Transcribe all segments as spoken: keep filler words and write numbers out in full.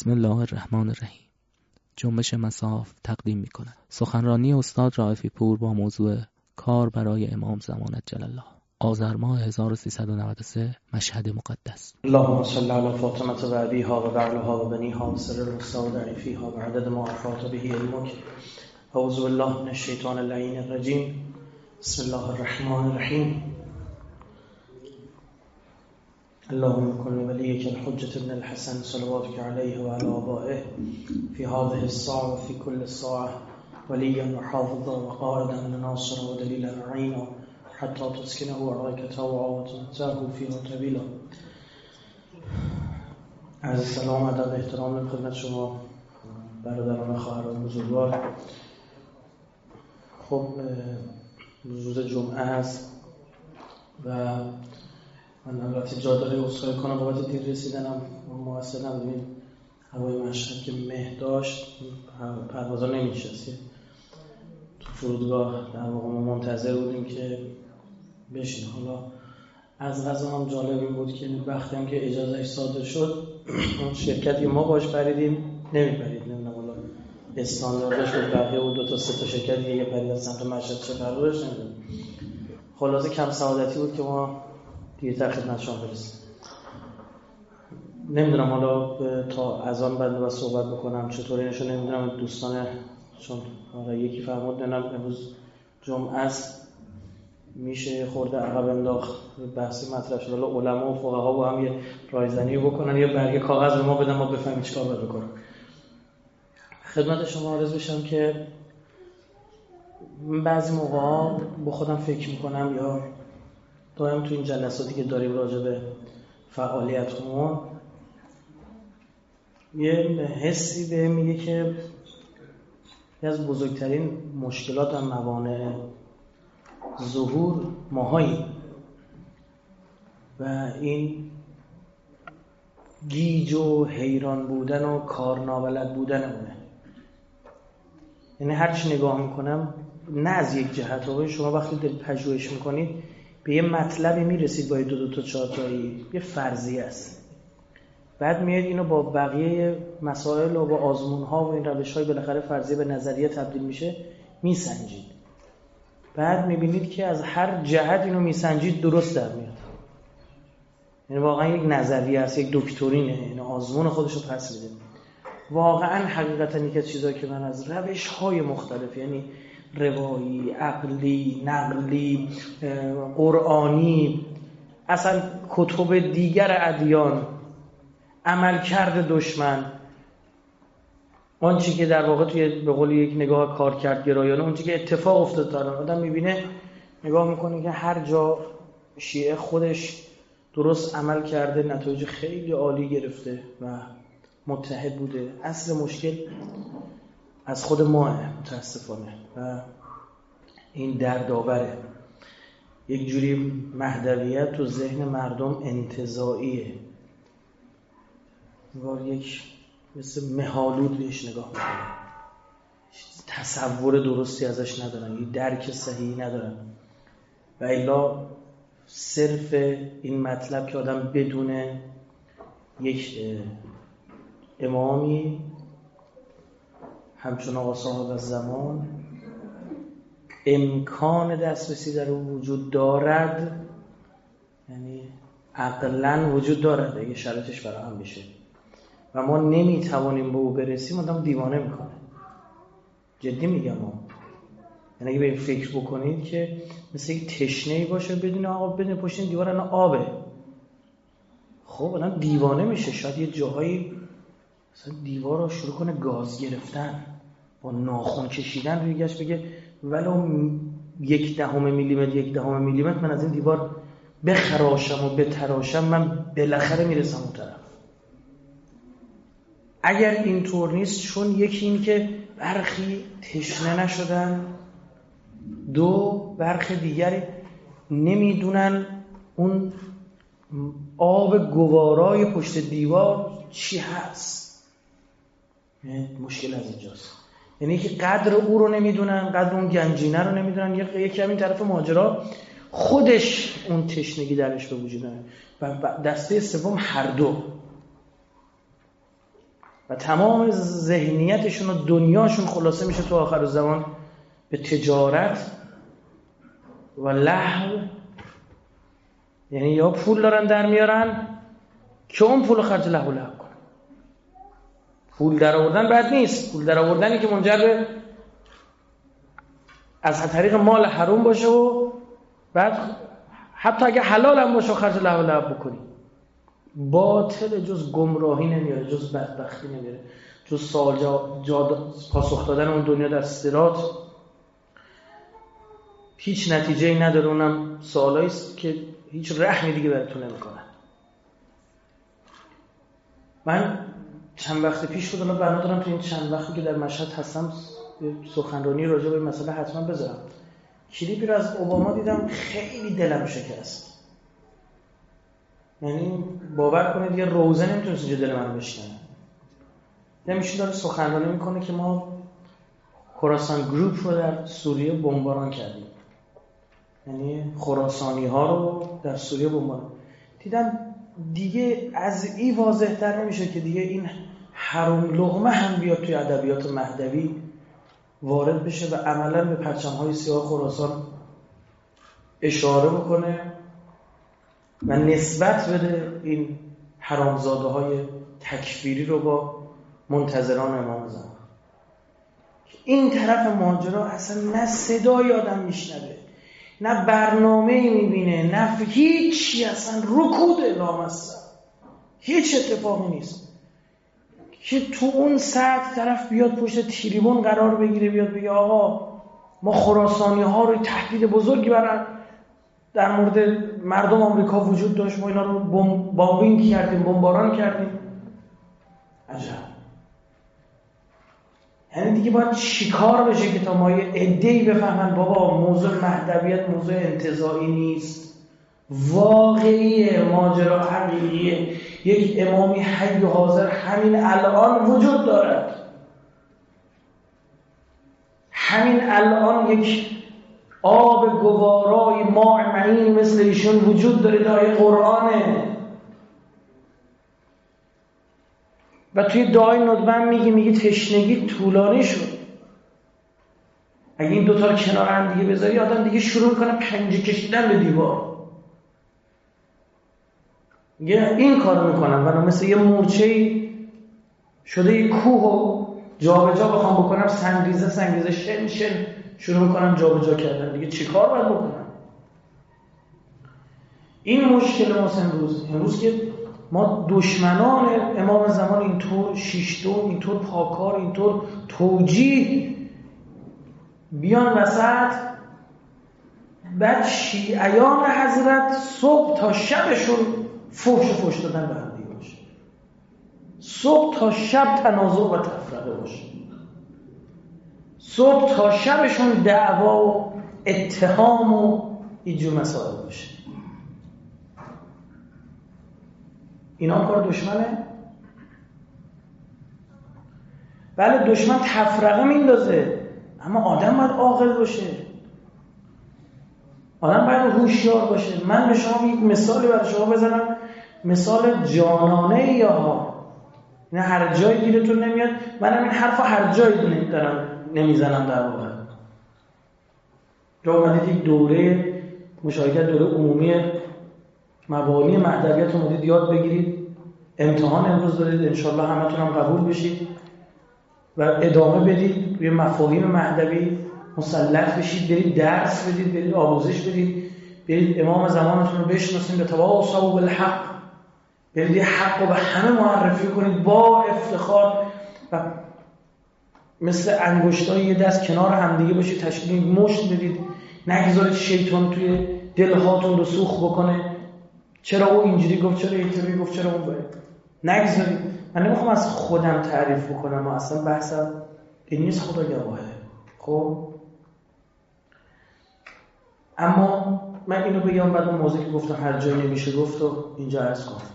بسم الله الرحمن الرحیم. جنبش مصاف تقدیم می کند سخنرانی استاد رائفی پور با موضوع کار برای امام زمان جل الله، آذر ماه هزار و سیصد و نود و سه، مشهد مقدس. اللهم صل علی فاطمه و ابیها و بعلها و بنیها و سر الرسا و ضعیفیها و عدد ما احاط به علمک. اعوذ بالله من الشیطان اللعین الرجیم. بسم الله الرحمن الرحیم. اللهم كن وليك الحجة ابن الحسن صلواتك عليه وعلى آبائه في هذه الساعة وفي كل الساعة وليا وحافظا وقائدا وناصرا ودليلا وعينا حتى تسكنه عليك طوعا وتمتعه فيه طويلا. عرض سلام و ادب احترام خدمت شما برادران خواهران بزرگوار. خب روز جمعه است و من البته جا داره عذرخواهی کنم بابت دیر رسیدنم. موثرم ببین هوای مشهد که مه داشت پروازا نمی‌نشست. تو فرودگاه در واقع ما منتظر بودیم که بشین. حالا از قضا هم جالب این بود که وقتی هم که اجازهش صادر شد اون شرکتی ما باش پریدیم نمیپرید. نمیدونم حالا استانداردش بود بقیه بود دو تا سه تا شرکت دیگه پرید از سمت مشهد چه قرارش نمیدونم. خلاصه کم سعادتی بود که ما دیرتر خدمت شما برسیم. نمیدونم حالا تا از آن بعد و صحبت بکنم چطور اینشو نمیدونم. دوستان چون حالا یکی فرمود نمیدونم امروز جمعه است میشه خورده عقب انداخت بحثی مطرح شد، حالا علما و فقها با هم یه رایزنی بکنن یا برگه کاغذ به ما بدن ما بفهمیم چیکار باید بکنیم. خدمت شما عرض بشم که بعضی موقعا با خودم فکر میکنم یا دائم تو این جلساتی که داریم راجع به فعالیتمون یه حسی به میگه که یکی از بزرگترین مشکلات و موانع ظهور ماهایی و این گیج و حیران بودن و کار نابلد بودن اونه. یعنی هر چی نگاه میکنم نه از یک جهت و شما وقتی دل پژوهش میکنید به یه مطلبی میرسید با دو دو تا چهار تایی یه فرضیه است، بعد میاد اینو با بقیه مسائل و با آزمون‌ها و این روش‌های بالاخره فرضیه به نظریه تبدیل میشه میسنجید، بعد میبینید که از هر جهت اینو میسنجید درست در میاد. یعنی واقعا یک نظریه است، یک دکترینه، این آزمون خودشو پس میده. واقعا حقیقتا یک از چیزایی که من از روش‌های مختلف یعنی روایی، عقلی، نقلی، قرآنی، اصلا کتب دیگر ادیان، عملکرد دشمن، آنچه که در واقع توی به قول یک نگاه کار کرد گرایانه اونچه که اتفاق افتاد تا الان آدم میبینه نگاه میکنه که هر جا شیعه خودش درست عمل کرده نتایج خیلی عالی گرفته و متحد بوده. اصل مشکل از خود ماه متاسفانه و این دردآوره. یک جوری مهدویت تو ذهن مردم انتزاعیه، انگار یک مثل مه‌آلود بهش نگاه میکنن، تصور درستی ازش ندارن، یک درک صحیحی ندارن. و الا صرف این مطلب که آدم بدونه یک امامی همچون آقا صاحب الزمان امکان دسترسی در او وجود دارد، یعنی عقلاً وجود دارد اگه شرایطش فراهم بشه و ما نمیتوانیم به او برسیم، آدم دیوانه میکنه. جدی میگم ها. یعنی اگه به این فکر بکنید که مثل یک تشنه‌ای باشه بدون آب بدون پشت این دیوار الان آبه، خب آدم دیوانه میشه. شاید یه جاهایی مثلا دیوار رو شروع کنه گاز گرفتن با ناخن کشیدن روی گشت بگه ولو یک دهم میلیمتر یک دهم میلیمتر من از این دیوار بخراشم و بتراشم من بالاخره میرسم اون طرف. اگر اینطور نیست چون یکی این که برخی تشنه نشدن، دو برخی دیگری نمیدونن اون آب گوارای پشت دیوار چی هست. مشکل از اینجاست. یعنی که قدر او رو نمیدونن، قدر اون گنجینه رو نمیدونن. یکی همین طرف ماجرا خودش اون تشنگی درش به وجود داره و دسته سوم هر دو. و تمام ذهنیتشون و دنیاشون خلاصه میشه تو آخر زمان به تجارت و لهو. یعنی یا پول دارن در میارن که اون پول خرج لهو لهو کنن. پول در آوردن بد نیست، پول در آوردنی که منجر به از طریق مال حرام باشه و بعد حتی اگه حلال هم باشه خرج لهو لهو بکنی. باطل جز گمراهی نمیاره، جز بدبختی نمیاره، جز سوال جا... جا... پاسخ دادن اون دنیا در صراط هیچ نتیجه‌ای نداره. اونم سوالایی است که هیچ رحمی دیگه براتون نمیکنن. من چند وقت پیش بود، الان بنا دارم تو این چند وقتی که در مشهد هستم سخنرانی راجع به مسئله حتما بذارم. کلیپی رو از اوباما دیدم، خیلی دلم شکست. یعنی باور کنید یه روزه نمیتونست اینجا دل من بشکنه. نمیشه داره سخنرانی میکنه که ما خراسان گروپ رو در سوریه بمباران کردیم، یعنی خراسانی ها رو در سوریه بمباران. دیدم دیگه از این واضح تر نمیشه که دیگه این حرام لقمه هم بیاد توی ادبیات مهدوی وارد بشه و عملا به پرچم‌های سیاه خراسان اشاره بکنه و نسبت بده این حرامزاده‌های تکفیری رو با منتظران امام زمان. این طرف ماجرا اصلا نه صدای آدم میشنوه، نه برنامه‌ای میبینه، نه هیچی، اصلا رکود لامصب، هیچ اتفاقی نیست که تو اون سطح طرف بیاد پشت تریبون قرار بگیره، بیاد بگه آقا ما خراسانی ها رو تهدید بزرگی برن در مورد مردم آمریکا وجود داشت، ما اینا رو بمبینگ کردیم، بمباران کردیم. عجب. یعنی دیگه باید چیکار بشه که تا ما یه عده‌ای بفهمن بابا موضوع مهدویت موضوع انتزاعی نیست، واقعیه، ماجرا حقیقیه. یک امامی حی و حاضر همین الان وجود دارد، همین الان یک آب گوارای ماء معین مثل ایشون وجود داره، دعای قرآنه. و توی دعای ندبه میگی میگی تشنگی طولانی شد. اگه این دوتا رو کنار هم دیگه بذاری آدم دیگه شروع میکنه پنجه کشیدن به دیوار. میگه این کارو میکنم و مثل یه مورچه‌ای شده یه کوه و جا به جا بخوام بکنم، سنگریزه سنگریزه شن شن شروع میکنم جا به جا کردن. دیگه چی کار باید بکنم؟ این مشکل ماست امروز. امروز که ما دشمنان امام زمان اینطور شیشتون، اینطور پاکار، اینطور توجیه بیان وسط، بعد شیعیان حضرت صبح تا شبشون فحش و فحش دادن به هم دیگه باشه، صبح تا شب تنازع و تفرقه باشه، صبح تا شبشون دعوا و اتهام و اینجور مسائل باشه. اینا کار دشمنه؟ بله دشمن تفرقه میندازه، اما آدم باید عاقل باشه، آدم باید هوشیار باشه. من به شما یک مثالی برای شما بزنم، مثال جانانه یا ها، نه هر جایی گیرتون نمیاد. من این حرفا هر جایی دارم نمیزنم در واقع. جا اومدید یک دوره مشارکت دوره عمومی مبانی مهدویت اومدید یاد بگیرید، امتحان امروز دارید، انشالله همتون هم قبول بشید و ادامه بدید روی مفاهیم مهدوی، مسلط بشید، برید درس بدید، برید آموزش بدید، برید امام زمانتون رو بشناسید، به تواصوا بالحق، برید حق رو به همه معرفی کنید با افتخار و مثل انگشتای یه دست کنار هم دیگه باشید، تشکیل مشت بدید، نگذارید شیطان توی دلهاتون رو سوخ بکنه. چرا او اینجوری گفت، چرا اینطوری گفت، چرا اون باید نگذارید. من نمیخوام از خودم تعریف بکنم، اصلا بحثم این نیست، خدا گواهه. خب اما من اینو بگم بعد اون موضوعی که گفتم هر جایی نمیشه گفت و اینجا عرض کنم.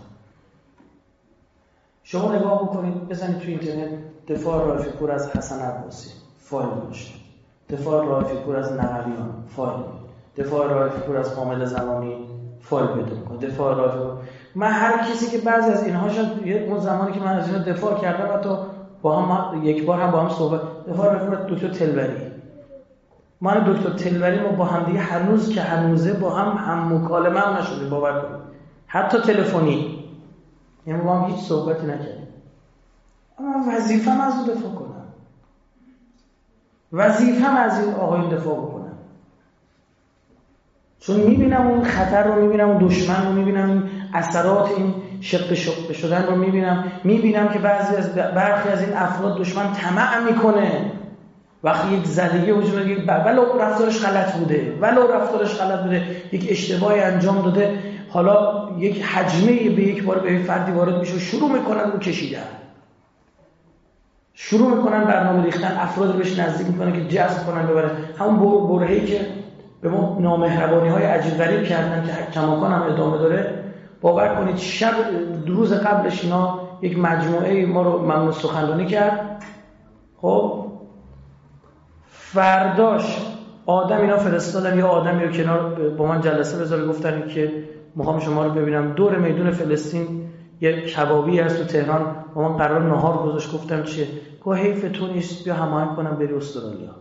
شما نگاه بکنید، بزنید تو اینترنت دفاع رائفی پور از حسن عباسی، فایل باشه، دفاع رائفی پور از نقویان، فایل، دفاع رائفی پور از حامد زمانی، فایل پیدا کن، دفاع رائفی پور. من هر کسی که بعضی از اینها شد اون زمانی که من از اینا دفاع کردم حتی با هم یک بار هم با هم صحبت دفاع رفتم دکتر تلوری، من دکتر تلوری ما با هم دیگه هنوز که هنوزه با هم هم مکالمه هم نشدیم، باور کنید، حتی تلفنی، یعنی با هم هیچ صحبتی نکردیم. اما وظیفه‌م از اون دفاع کنم، وظیفه‌م از این آقایون دفاع بکنم، چون میبینم اون خطر رو، میبینم اون دشمن رو، میبینم این اثرات این شق شق شدن رو میبینم، میبینم که بعضی از برخی از این افراد دشمن طمع میکنه وقتی یک زدگی وجود داره، یک ولو رفتارش غلط بوده، ولو رفتارش غلط بوده، یک اشتباهی انجام داده، حالا یک حجمه به یک بار به فردی وارد میشه و شروع میکنن رو کشیدن، شروع میکنن برنامه ریختن، افراد بهش نزدیک میکنن که جذب کنن ببرن، همون برهه‌ای که به ما نامهربانی‌های عجیب غریب کردن که کماکان هم ادامه داره. باور کنید شب روز قبلش اینا یک مجموعه ما رو ممنوع سخنرانی کرد، خب فرداش آدم اینا فرستادن یا آدمی رو کنار با من جلسه بذاره، گفتن که میخوام شما رو ببینم دور میدون فلسطین یه کبابی هست تو تهران، با من قرار نهار گذاشت. گفتم چیه؟ گفت حیف تو نیست بیا هماهنگ کنم بری استرالیا،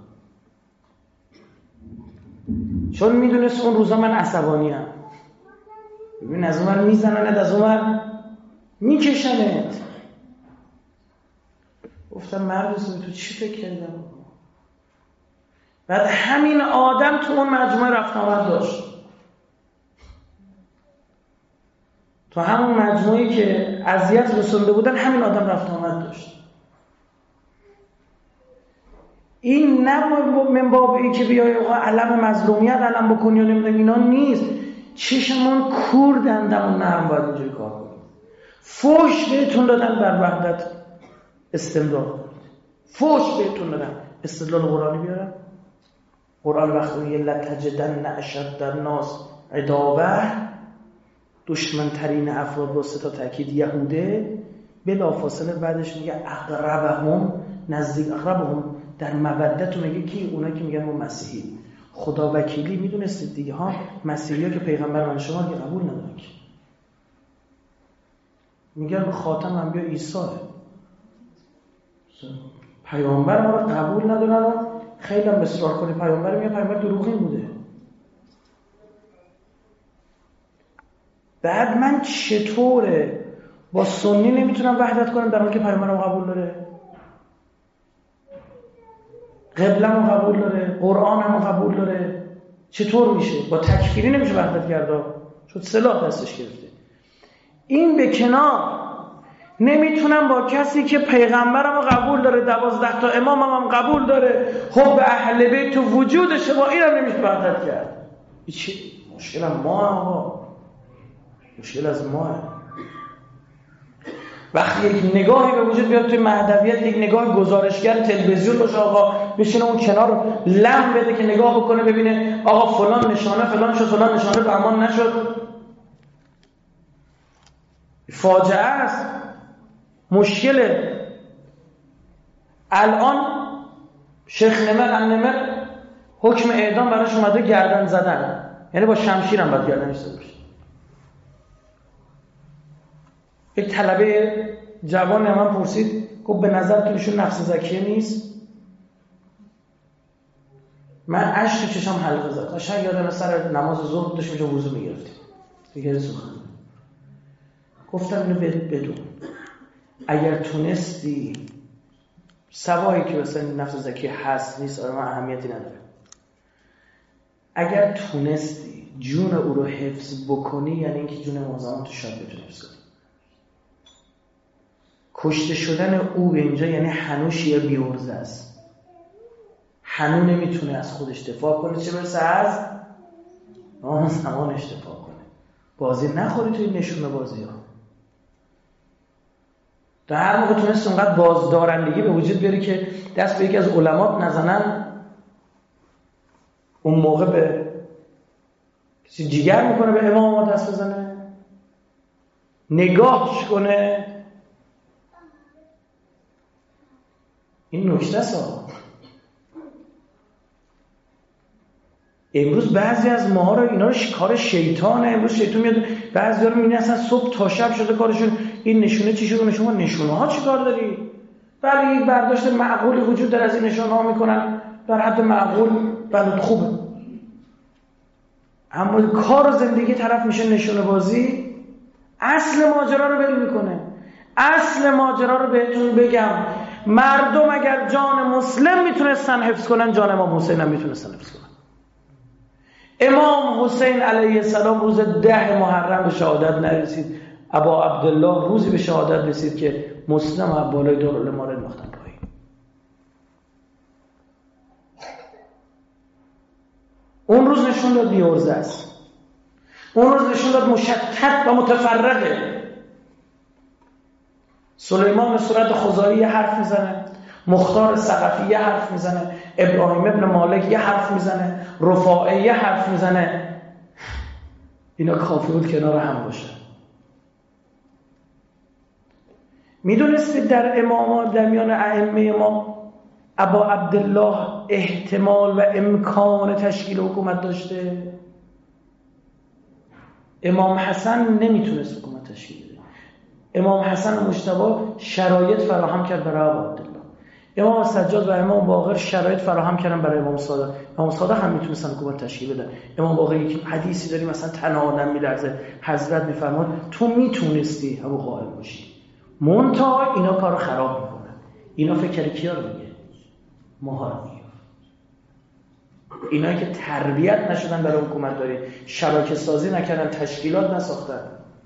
چون میدونست اون روزا من عصبانی ام. ببین از اون میزننت، از اون میکشنت. گفتم مرد تو چی فکر کردم؟ بعد همین آدم تو اون مجموعه رفت آمد داشت، تو همون مجموعه‌ای که اذیت رسونده بودن همین آدم رفت آمد داشت. این نه من باب این که بیای علم مظلومیت علم بکنی و نمیدونم اینا نیست. چشمون کور دندمون نرم باید اینجوری کار کنید. فوش بهتون دادن بر وحدت استمرار کنید، فوش بهتون دادن. استدلال قرآنی بیارم. قرآن وقتی میگه لتجدن اشد الناس عداوه، دشمن ترین افراد با سه تا تاکید یهوده، بلافاصله بعدش میگه اقربهم، نزدیک اقربهم در مودت میگه کی؟ اونا که میگن ما مسیحی. خدا وکیلی میدونستید دیگه ها، مسیحی ها که پیغمبر من شما که قبول ندارن، که میگن خاتم انبیا عیسیه، پیامبر ما رو قبول ندارن. خیلی هم اصرار کنه پیامبر، میگه پیامبر دروغین بوده. بعد من چطوره با سنی نمیتونم وحدت کنم در حالی که پیامبر رو قبول داره، قبله‌مو قبول داره، قرآنمو قبول داره؟ چطور میشه؟ با تکفیری نمیشه وحدت کرده، چون سلاح دستش گرفته. این به کنار، نمیتونم با کسی که پیغمبرمو قبول داره، دوازده تا امامم هم قبول داره، خب به اهل بیت تو وجودشه، با اینم نمیشه وحدت کرد. چی مشکل ما آقا، مشکل از ماه. وقتی یک نگاهی به وجود بیاد توی مهدویت، یک نگاه گزارشگر تلویزیون باشه آقا، بشینه اون کنار لم بده که نگاه بکنه ببینه آقا فلان نشانه فلان شد، فلان نشانه به امان نشد، فاجعه است، مشکله. الان شیخ نمر النمر حکم اعدام براش اومده، گردن زدن، یعنی با شمشیر هم باید گردنش زده بشه. یک طلبه جوان من پرسید، گفت به نظر توشون نفس زکیه نیست؟ من اشک تو چشم حلقه زد. قشنگ یادم سر نماز ظهر داشتیم جو وضو میگرفتیم دیگه سخن. گفتم اینو بدون، اگر تونستی سوایی که مثلا نفس زکیه هست نیست آره من اهمیتی نداره، اگر تونستی جون او رو حفظ بکنی، یعنی اینکه جون معظم تو شاید بتونی حفظ کنی. کشته شدن او به اینجا یعنی هنوز شیعه بیورزه است، هنوز نمیتونه از خودش دفاع کنه، چه برسه از آن زمانش دفاع کنه. بازی نخوری توی نشونه بازی ها. در هر موقع تونست اونقدر بازدارندگی به وجود بیاری که دست به یکی از علمات نزنن، اون موقع به کسی جیگر میکنه به امام ما دست بزنه، نگاهش کنه. این نکته است. امروز بعضی از ماها رو اینا رو کار شیطانه. امروز شیطان میاد بعضیا رو میبینی اصلا صبح تا شب شده کارشون این نشونه چی شده. شما نشونه ها چی کار داری؟ ولی یک برداشت معقولی وجود داره از این نشونه ها میکنن در حد معقول بلد خوبه. اما کار و زندگی طرف میشه نشونه بازی. اصل ماجرا رو ول میکنه. اصل ماجرا رو بهتون بگم، مردم اگر جان مسلم میتونستن حفظ کنن جان امام حسین هم میتونستن حفظ کنن. امام حسین علیه السلام روز ده محرم به شهادت نرسید. ابا عبدالله روزی به شهادت رسید که مسلم از بالای دارالاماره انداختن پایین. اون روز نشون داد بی‌عرضه است. اون روز نشون داد مشتت و متفرقه. سلیمان به صورت خزاعی یه حرف میزنه، مختار ثقفی یه حرف میزنه، ابراهیم ابن مالک یه حرف میزنه، رفاعی یه حرف میزنه. اینا کافی بود کنار هم باشه. میدونستید در امامات در میان ائمه ما ابا عبدالله احتمال و امکان تشکیل حکومت داشته؟ امام حسن نمیتونست حکومت تشکیل بده. امام حسن مجتبی شرایط فراهم کرد برای ابا عبدالله. امام سجاد و امام باقر شرایط فراهم کردن برای امام صادق. امام صادق هم میتونستن حکومت تشکیل بدن. امام باقر یک حدیثی داریم مثلا تنها آدم میلرزه، حضرت میفرماد تو میتونستی ابو قائم باشی، منتها اینا کارو خراب میکنن. اینا فکر کیا رو میگه؟ ماها رو میگه. اینا که تربیت نشدن برای حکومت داری، شبکه سازی نکردن، تشکیلات نساختن.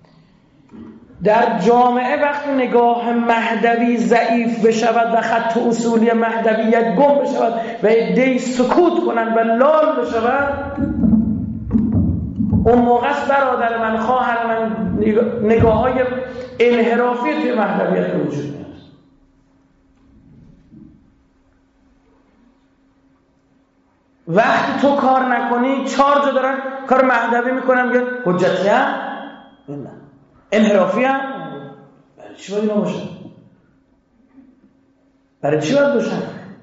در جامعه وقتی نگاه مهدوی ضعیف بشود و خط اصولی مهدویت گم بشود و عده‌ای سکوت کنند و لال بشود، اون موقع است برادر من، خواهر من، نگاه های انحرافی توی مهدویت به وجود میاد. وقتی تو کار نکنی چهار جا دارن کار مهدوی میکنن، میگن حجتی هم؟ نه. انحرافی هم؟ برای چی باید اینا باشن؟ برای چی باید باشن؟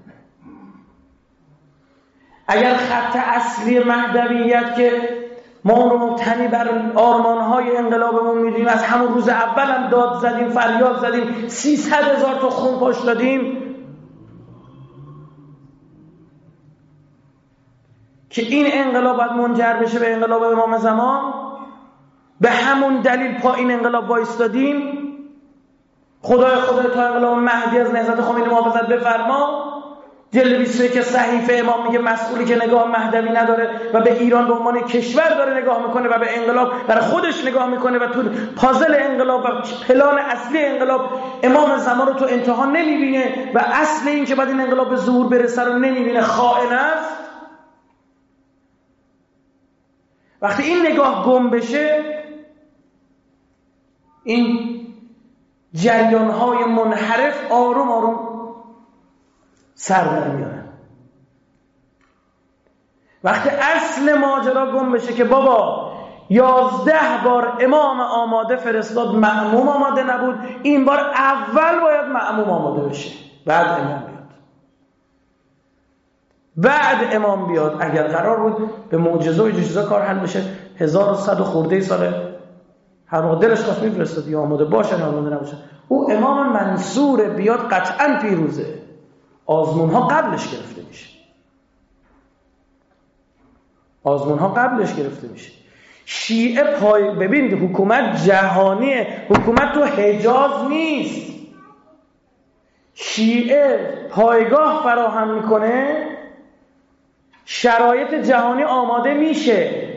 اگر خط اصلی مهدویت که ما اون رو مبتنی بر آرمانهای انقلابمون میدونیم، از همون روز اول هم داد زدیم، فریاد زدیم، سیصد هزار تا خون پاش دادیم که این انقلاب باید منجر بشه به انقلاب امام زمان. به همون دلیل پا این انقلاب وایستادیم. خدای خدای تا انقلاب مهدی از نهضت خمینی محافظت بفرما. جلد بیست و یک صحیفه امام میگه مسئولی که نگاه مهدوی نداره و به ایران به عنوان کشور داره نگاه میکنه و به انقلاب برای خودش نگاه میکنه و تو پازل انقلاب و پلان اصلی انقلاب امام زمان رو تو انتها نمیبینه و اصل این که بعد این انقلاب به ظهور برسه رو نمیبینه، خائن است. وقتی این نگاه گم بشه، این جریان‌های منحرف آروم آروم سر در میارن. وقتی اصل ماجرا گم بشه که بابا یازده بار امام آماده فرستاد مأموم آماده نبود، این بار اول باید مأموم آماده بشه، بعد امام بیاد. بعد امام بیاد. اگر قرار بود به معجزه و اجزا کار حل بشه، هزار و صد و خورده ساله هر موقع دلش خواست میفرستاد، یا آماده باشن یا آماده نباشن. او امام منصور بیاد قطعا پیروزه. آزمون ها قبلش گرفته میشه. آزمون ها قبلش گرفته میشه. شیعه پای ببینید حکومت جهانیه، حکومت تو حجاز نیست. شیعه پایگاه فراهم میکنه، شرایط جهانی آماده میشه،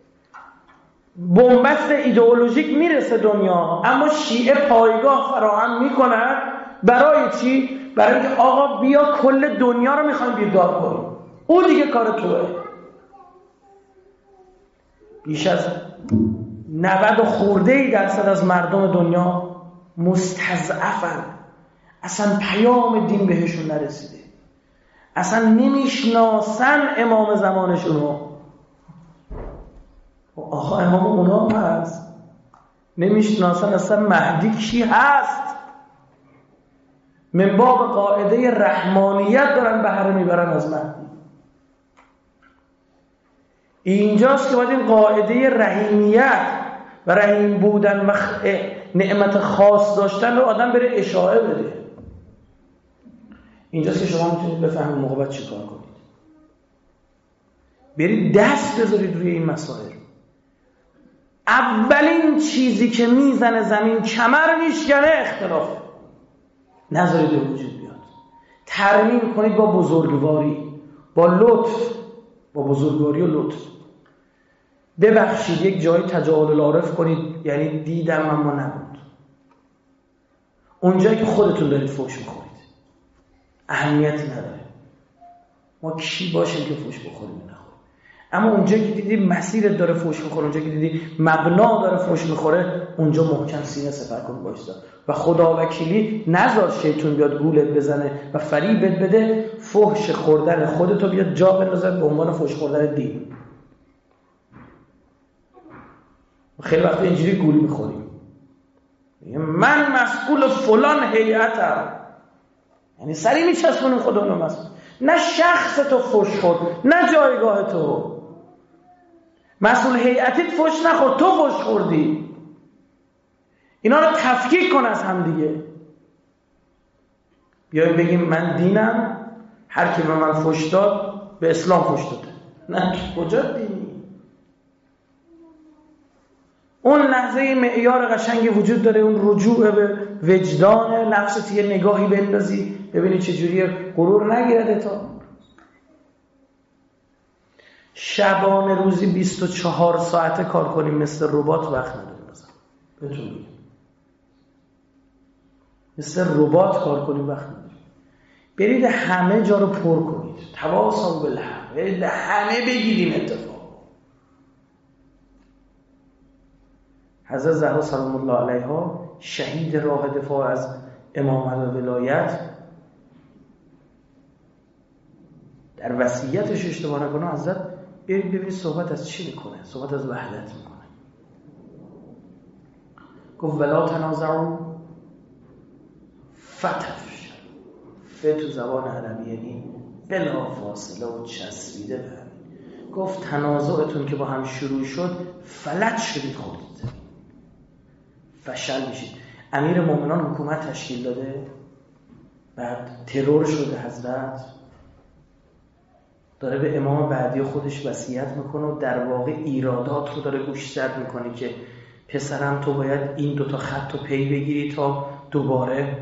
بنبست ایدئولوژیک میرسه دنیا، اما شیعه پایگاه فراهم میکنن. برای چی؟ برای اینکه آقا بیا کل دنیا رو میخوایم بیدار کنیم. اون دیگه کار توه. بیش از نود خورده درصد از مردم دنیا مستضعفن. اصلا پیام دین بهشون نرسیده، اصلا نمیشناسن امام زمانشونو. آقا امام اونا هست، نمیشناسن اصلا مهدی کی هست. من باب قاعده رحمانیت دارن بهره میبرن از مهدی. اینجاست که باید این قاعده رحیمیت و رحیم بودن و نعمت خاص داشتن رو آدم بره اشاعه بده. اینجاست که شما میتونید بفهمید موقع باید چی کار کنید. برید دست بذارید روی این مسائل. اولین چیزی که میزنه زمین کمر میشکنه اختلافه. نذارید به وجود بیاد. ترمیم کنید با بزرگواری، با لطف، با بزرگواری و لطف. ببخشید، یک جایی تجاهل العارف کنید، یعنی دیدم اما نبود. اونجایی که خودتون دارید فحش میخورید اهمیتی نداره ما کی باشیم که فحش بخوریم نخوریم. اما اونجایی که دیدی مسیرت داره فحش میخوره، اونجایی که دیدی مبنا داره فحش میخوره، اونجا محکم سینه سپر کن وایسا و خدا وکیلی نذار شیطون بیاد گولت بزنه و فریبت بده فحش خوردن خودتو بیاد جا بندازه به عنوان فحش خوردن دین. خیلی وقت اینجوری گولی میخوریم، من مسئول فلان هیئتم، یعنی سری میچسبونیم خدا رو مسئول. نه شخص تو فحش خورد، نه جایگاه تو. مسئول هیئتیت فحش نخورد، تو فحش خوردی. اینا رو تفکیک کن از هم دیگه. بیایم بگیم من دینم، هر کی به من فحش داد به اسلام فحش داده. نه کجا دینی؟ اون لحظه معیار قشنگی وجود داره، اون رجوع به وجدان نفست، یه نگاهی بندازی ببینی چجوری غرور نگیرده. تا شبانه روزی بیست و چهار ساعته کار کنیم مثل ربات وقت نداریم. مثلا بهتون میگم مثل ربات کار کنیم وقت نداریم. برید همه جا رو پر کنید، تواصل بالحق، برید همه بگیریم اتفاق. حضرت زهرا سلام الله علیها شهید راه دفاع از امامت و ولایت در وصیتش اشتباه نکنه، حضرت برید ببینید صحبت از چی میکنه. صحبت از وحدت میکنه. گفت ولا تنازعوا فتفشلوا. ف تو زبان عربی یعنی بلا فاصله و چسبیده به هم. گفت تنازعتون که با هم شروع شد فلج شدید، خودید فشل میشید. امیر مومنان حکومت تشکیل داده، بعد ترور شده، حضرت داره به امام بعدی خودش وصیت میکنه و در واقع ایرادات رو داره گوشزد میکنه که پسرم تو باید این دوتا خط رو پی بگیری تا دوباره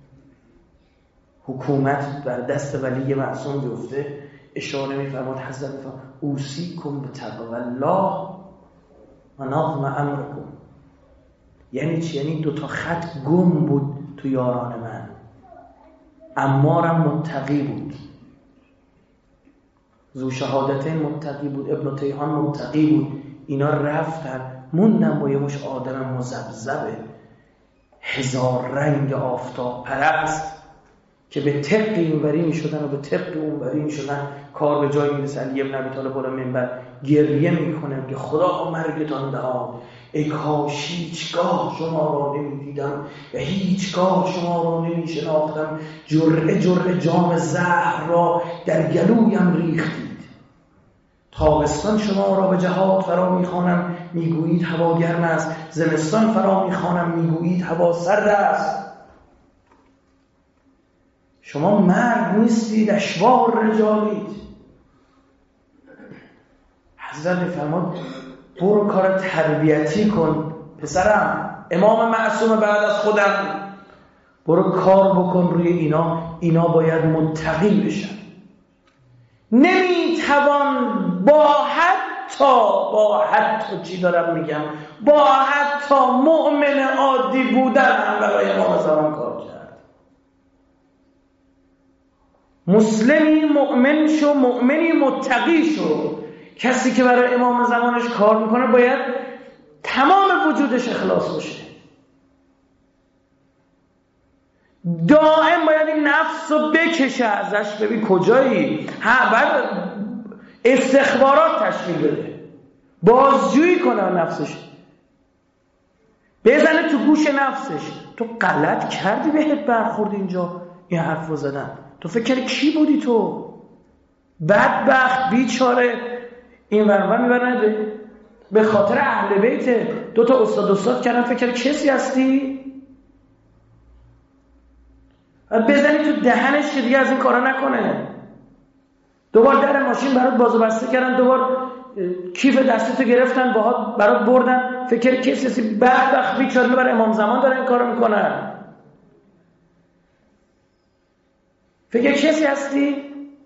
حکومت بر دست ولی معصوم بیفته. اشاره میفرماد حضرت میفرماد اوصیکم بتقوی الله و نظم امرکم. یعنی چی؟ یعنی دوتا خط گم بود تو یاران من. عمارم متقی بود، ذو شهادتین متقی بود، ابن تیهان متقی بود. اینا رفتن موندن با یه مش آدم مزبزبه هزار رنگ آفتاب پرست که به طق اینوری می شدن و به طق اونوری می شدن. کار به جایی میرسه علی ابن ابی طالب بالا منبر گریه میکنه که خدا مرگتان دهاد، ای کاش هیچگاه شما را نمیدیدم و هیچگاه شما را نمی شناختم. جرعه جرعه جام زهر را در گلویم ریختید. تابستان شما را به جهاد فرا میخوانم، میگویید هوا گرم است. زمستان فرا میخوانم، میگویید هوا سرد است. شما مرد نیستید، اشوار رجالید. حضرت میفرماد برو کار تربیتی کن پسرم، امام معصوم بعد از خودم، برو کار بکن روی اینا. اینا باید متقی بشن. نمیتوان با حتی با حتی چی دارم میگم با حتی مؤمن عادی بودن هم برای امام زمان کار کرد. مسلمی مؤمن شو، مؤمنی متقی شو. کسی که برای امام زمانش کار میکنه باید تمام وجودش اخلاص باشه. دائم باید این نفس رو بکشه ازش، ببین کجایی. ها بعد استخبارات تشکیل بده، بازجویی کنه نفسش، بزنه تو گوش نفسش تو غلط کردی بهت برخورد اینجا این حرف رو زدن، تو فکر کردی کی بودی تو؟ بدبخت بیچاره این ورور میبرن به خاطر اهل بیت. دو تا استاد استاد کردن، فکر کسی هستی بزنی تو دهنش که دیگه از این کارا نکنه. دوبار در ماشین برات باز و بسته کردن، دوبار کیف دستتو گرفتن باهات برات بردن، فکر کسی هستی بدبخت بیچاره برای امام زمان داره این کارو میکنن. فکر کسی هستی؟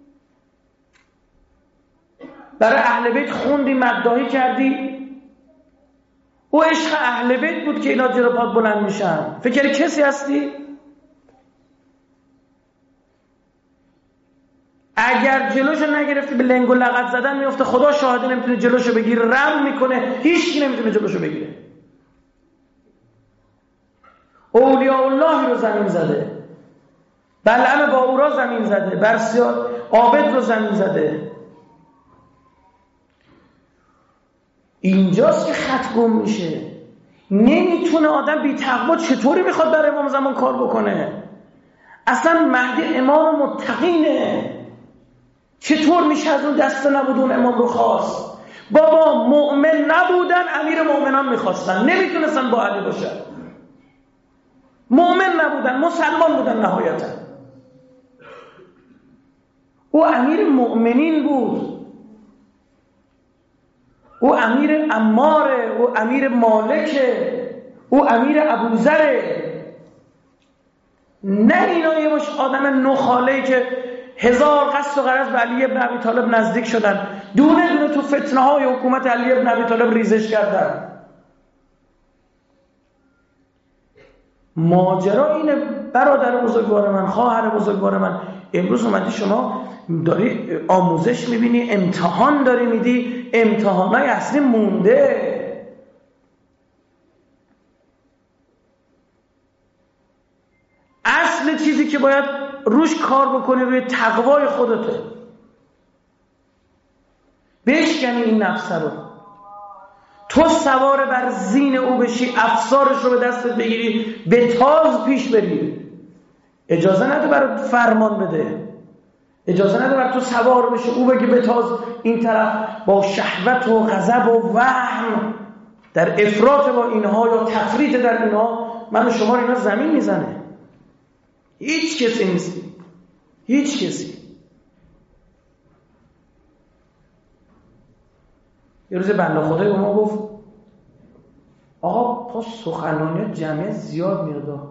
برای اهل بیت خوندی، مداحی کردی، او عشق اهل بیت بود که اینا جلو پات بلند میشن. فکر کسی هستی؟ اگر جلوشو نگرفتی به لنگ و لغت زدن میفته. خدا شاهده نمیتونه جلوشو بگیره، رم میکنه، هیچ کی نمیتونه جلوشو بگیره. اولیاء الله رو زمین زده، بلعم باورا زمین زده، برسیار عابد رو زمین زده. اینجاست که خط گم میشه. نمیتونه آدم بی تقوا چطوری میخواد برای امام زمان کار بکنه؟ اصلا مهدی امام متقینه، چطور میشه از اون دست نبود اون امام رو خواست؟ بابا مؤمن نبودن، امیر مؤمنان میخواستن، نمیتونستن با علی باشن. مؤمن نبودن، مسلمان بودن نهایتا. او امیر مؤمنین بود، او امیر عماره، او امیر مالکه، او امیر ابوذره. نه اینا یه مش آدم نخاله‌ای که هزار قصد و غرض به علی ابن ابی طالب نزدیک شدن، دونه دونه تو فتنه های حکومت علی ابن ابی طالب ریزش کردن. ماجرا اینه برادر بزرگوار من، خواهر بزرگوار من، امروز اومدی شما داری آموزش میبینی، امتحان داری میدی، امتحانای اصلی مونده. اصل چیزی که باید روش کار بکنی روی تقوای خودته، بشکنی این نفس رو، تو سوار بر زین او بشی، افسارش رو به دستت بگیری، به تاز پیش بری. اجازه نده برات فرمان بده، اجازه نده بر تو سوار بشه او بگی به تاز این طرف، با شهوت و غضب و وهم در افراط با اینها یا تفریط در اینها من و شما اینا زمین میزنه. هیچ کسی نیستی، هیچ کسی. یه روز بنده خدای به ما گفت آقا تو سخنرانی جمعیت زیاد میاد.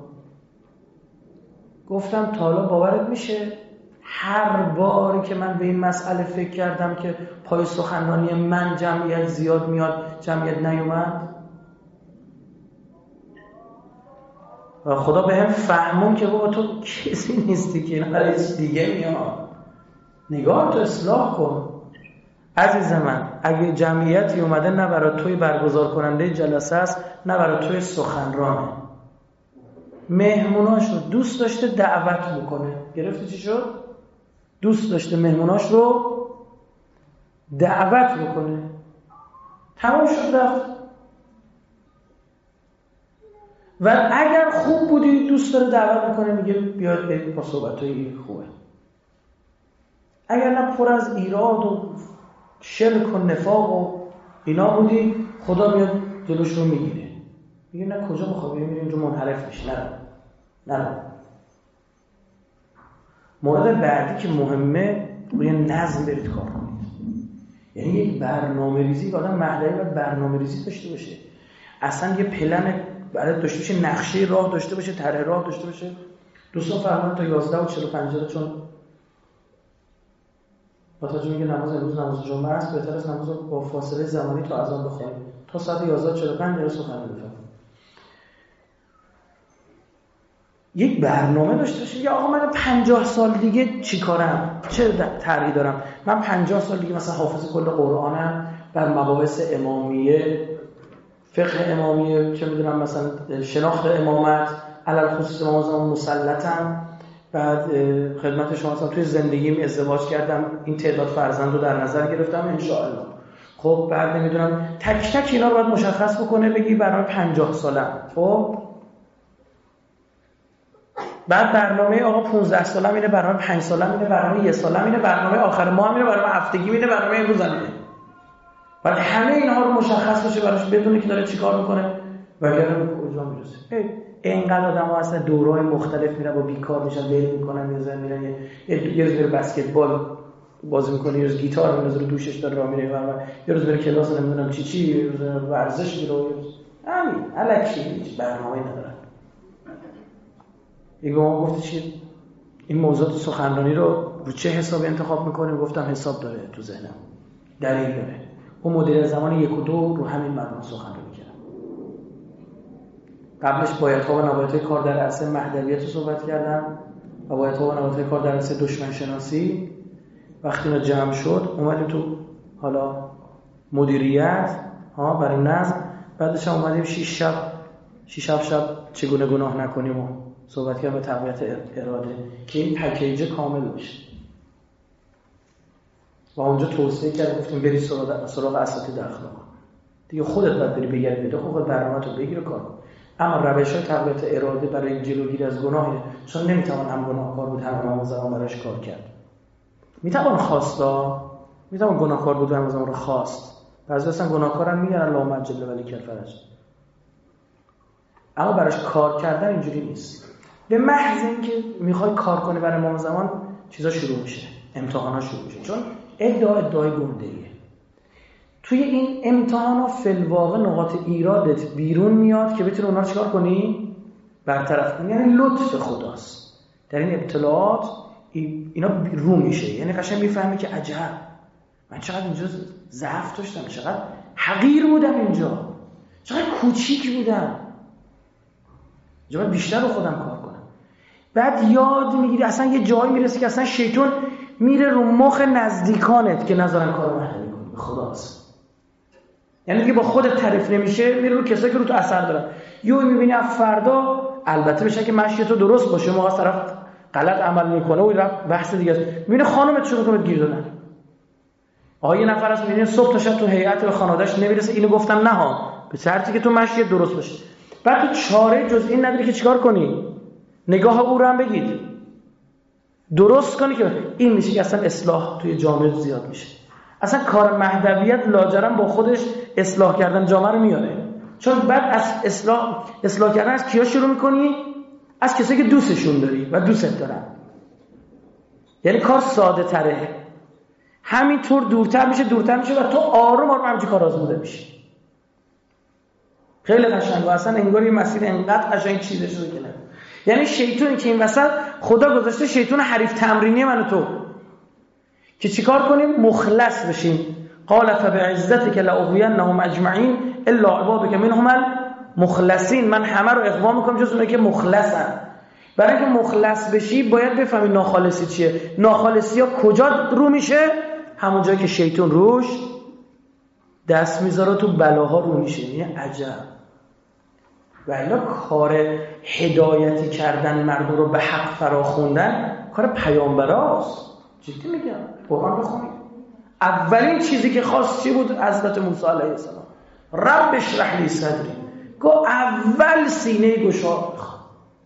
گفتم تا حالا باورت میشه هر باری که من به این مسئله فکر کردم که پای سخنرانی من جمعیت زیاد میاد جمعیت نیومد؟ و خدا به هم فهمون که بابا تو کسی نیستی که این برای چیز دیگه میاد. نگاه تو اصلاح کن عزیز من. اگه جمعیتی اومده نه برای توی برگزار کننده جلسه است نه برای توی سخنرانه، مهموناش رو دوست داشته دعوت بکنه. گرفتی چی شد؟ دوست داشته مهموناش رو دعوت بکنه، تمام شد رفت. و اگر خوب بودی دوست داره دعوت بکنه، میگه بیاد برید با صحبتای خوبه. اگر نه پر از ایراد و شرک و نفاق و اینا بودی، خدا میاد جلوش رو میگیره، میگه نه کجا بخواه میگه اینجا منحرف میشه. نه نه مورد بعدی که مهمه روی نظم برید کار کنید. یعنی یک برنامه ریزی، آدم مهدی باید برنامه ریزی داشته باشه، اصلا یه پلن بعد داشته باشه، نقشه راه داشته باشه، طرح راه داشته باشه. دوستان فرمان تا یازده و چهل و پنج چون با توجه میگه نماز امروز نماز جمعه است، بهتر است نماز با فاصله زمانی تا اذان بخونیم تا ساعت یازده و چهل و پنج دقیقه سخنرانی بفرمایید. یک برنامه داشته باشید. یا آقا من پنجاه سال دیگه چی کارم؟ چه طرحی دارم؟ من پنجاه سال دیگه مثلا حافظ کل قرآنم، بر مباحث امامیه، فقه امامیه، چه میدونم مثلا شناخت امامت، علل خصوص امام زمان مسلطم، بعد خدمت شما مثلا توی زندگیم ازدواج کردم، این تعداد فرزند رو در نظر گرفتم ان شاء الله. خب بعد نمیدونم تک تک اینا رو باید مشخص بکنه، بگی برنامه پنجاه سالم. خب بعد برنامه آقا پانزده سالم اینه، برنامه پنج سالم اینه، برنامه یک سالم اینه، برنامه آخر ماه اینه، برنامه هفتگی اینه، برنامه امروز اینه. بعد همه اینها رو مشخص بشه براش، بدونه که داره چیکار میکنه وگرنه به کجا میرسه. اینقدر آدم‌ها اصلا دوره‌های مختلف میرن با بیکار میشن، ول میکنن، یه زن میرن یه یه روز بره بسکتبال بازی میکنه، یه روز گیتار می‌نوازه رو دوشش داره راه میره، یه روز بره کلاس نمیدونم چی چی، یه روز ورزش میره، همین الکی هیچ برنامه‌ای ندارن. یه ما گفت چی این موضوع تو سخنرانی رو رو چه حسابی انتخاب میکنیم؟ گفتم حساب داره تو ذهنم، دلیل داره. اون مدیر زمان یک و دو رو همین مبنا سخنرانی کردم. قبلش بایدها و نبایدهای کار در عرصه مهدویت رو صحبت کردم و بایدها و نبایدهای کار در عرصه دشمن شناسی. وقتی اینا جمع شد اومدیم تو حالا مدیریت ها برای نظم، بعدش هم اومدیم شش شب شش هفت شب چگونه گناه نکنیم و صحبت کردم به تقویت اراده که این پکیج کامل باشه. و اونجا توصیه کردم گفتیم بری سراغ سراغ اساتید اخلاق دیگه، خودت باید بری بگردی بده، خودت برنامه‌تو بگیر کار. اما روش‌های تقویت اراده برای جلوگیری از گناه، چون نمیتوان هم گناهکار بود هم امام زمان براش کار کرد. میتوان خواستا، میتوان گناهکار بود و امام زمان رو خواست. بعضی اصلا گناهکارن میگن اللهم عجل ولی کل فرج، اما براش کار کردن اینجوری نیست. به محض اینکه میخوای کار کنی برای امام زمان چیزا شروع میشه، امتحانا شروع میشه، چون ادعا ادعای گنده‌ایه. توی این امتحانا فی‌الواقع نقاط ایرادت بیرون میاد که بتونی اونا رو چیکار کنی؟ برطرف کنی. یعنی لطف خداست در این ابتلاعات، اینا رو میشه. یعنی قشنگ میفهمی که عجب من چقدر اینجا ضعف داشتم، چقدر حقیر بودم اینجا، چقدر کوچیک بودم، چقدر بیشتر رو خودم کار کنم. بعد یاد میگیری اصلا یه جایی میرسی که اصلا شیطان میره رو مخ نزدیکانت که نذارن کارو مهدوی کنی. خداست. یعنی دیگه با خودت تعریف نمیشه، میره رو کسایی که رو تو اثر دارن. یهو میبینی از فردا، البته بشه که مشی تو درست باشه، موقع طرف غلط عمل میکنه و رفت بحث دیگه است. میبینی خانومت شروع کنه گیر دادن. آها یه نفر از میبینی صبح تا شب تو هیئت به خانواده‌اش نمیرسه، اینو گفتم نه ها، به شرطی که تو مشی درست باشه. بعد تو چاره جز این نداری که چیکار کنی؟ نگاه او رو هم بگید درست کنی که این میشه که اصلا اصلاح توی جامعه زیاد میشه. اصلا کار مهدویت لاجرم با خودش اصلاح کردن جامعه رو میاره، چون بعد از اصلاح اصلاح کردن از کیا شروع میکنی؟ از کسایی که دوستشون داری و دوستت دارن. یعنی کار ساده تره، همینطور دورتر میشه دورتر میشه و تو آروم آروم همچین کار آزموده میشی. خیلی قشنگه. اصلا انگار یه مسیر انقدر قشنگ چیده شده که نه. یعنی شیطانی که این وسط خدا گذاشته شیطان حریف تمرینی من و تو که چیکار کنیم؟ مخلص بشیم. قال فبعزتك لاغوینهم اجمعین الا عبادك منهم المخلصین. من همه رو اغوا میکنم جز اونایی که مخلصن. برای اینکه مخلص بشی باید بفهمی ناخالصی چیه. ناخالصی ها کجا رو میشه؟ همون جایی که شیطان روش دست میذاره تو بلاها رو میشه. یعنی عجب. و الا کار هدایتی کردن مردم رو به حق فرا خوندن کار پیامبراست. جدی میگم، قرآن بخونید. اولین چیزی که خواست چی بود؟ حضرت موسی علیه السلام رب اشرح لی صدری، گو اول سینه گشا بخواد.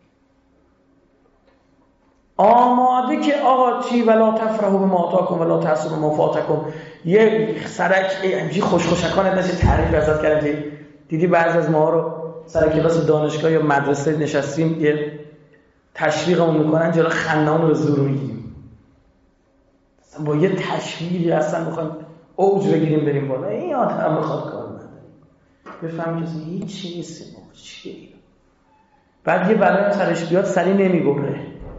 آماده که آقا چی ولا تفرحوا بما آتاکم ولا تحسبوا ما فاتکم. یه سرک اینجی خوش خوشکانه داشت تعریف ازت کردی. دیدی بعضی از ما رو سر کلاس دانشگاه یا مدرسه نشستیم یه تشویقمون میکنن، جلو خنده‌مون رو زور میگیریم. با یه تشویقی اصلا میخوایم اوج بگیریم بریم بالا. این آدم میخواد کار نداره، بفهم که هیچ چیزی نیست. ما چیه؟ بعد یه بلای سرش بیاد سری نمیبره،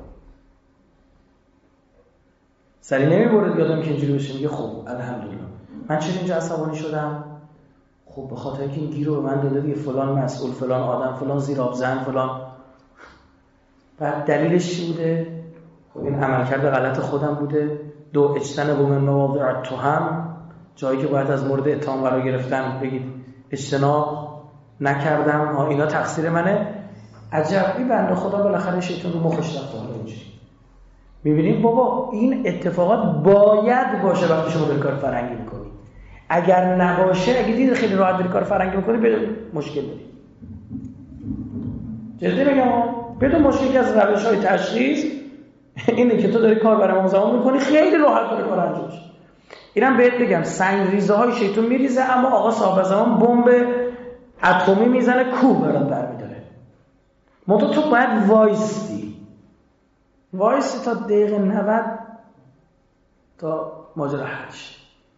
سری نمیبره. یادم که اینجوری بشه میگه خب الحمدلله من چرا اینجا عصبانی شدم؟ خب به خاطر اینکه این گیر رو به من داده دیگه، فلان مسئول، فلان آدم، فلان زیراب زن، فلان. بعد دلیلش چی بوده؟ خب این عملکرد غلط خودم بوده. دو اجتنب من مواضع التهم، جایی که باید از مورد اتهام قرار گرفتن بگید اجتناب نکردم، ها اینا تقصیر منه. عجب. این بنده خدا بالاخره شیطان رو مخش رفته. حالا اینجوری میبینیم بابا این اتفاقات باید باشه وقتی شما داری کار فرهنگی میکنی. اگر نباشه، اگه دید خیلی راحت داری کار فرهنگی میکنی، بدون مشکل داری. جدی میگم بدون مشکلی از روش‌های تشخیص اینه که تو داری کار برای امام زمان میکنی، خیلی راحت داره کار انجام میشه. اینم بهت بگم سنگ ریزه های شیطون میریزه، اما آقا صاحب زمان بمب اتمی میزنه کوه برات برمیداره. منتها تو باید وایستی وایستی تا دقیقه نود تا ماجرا حل شه.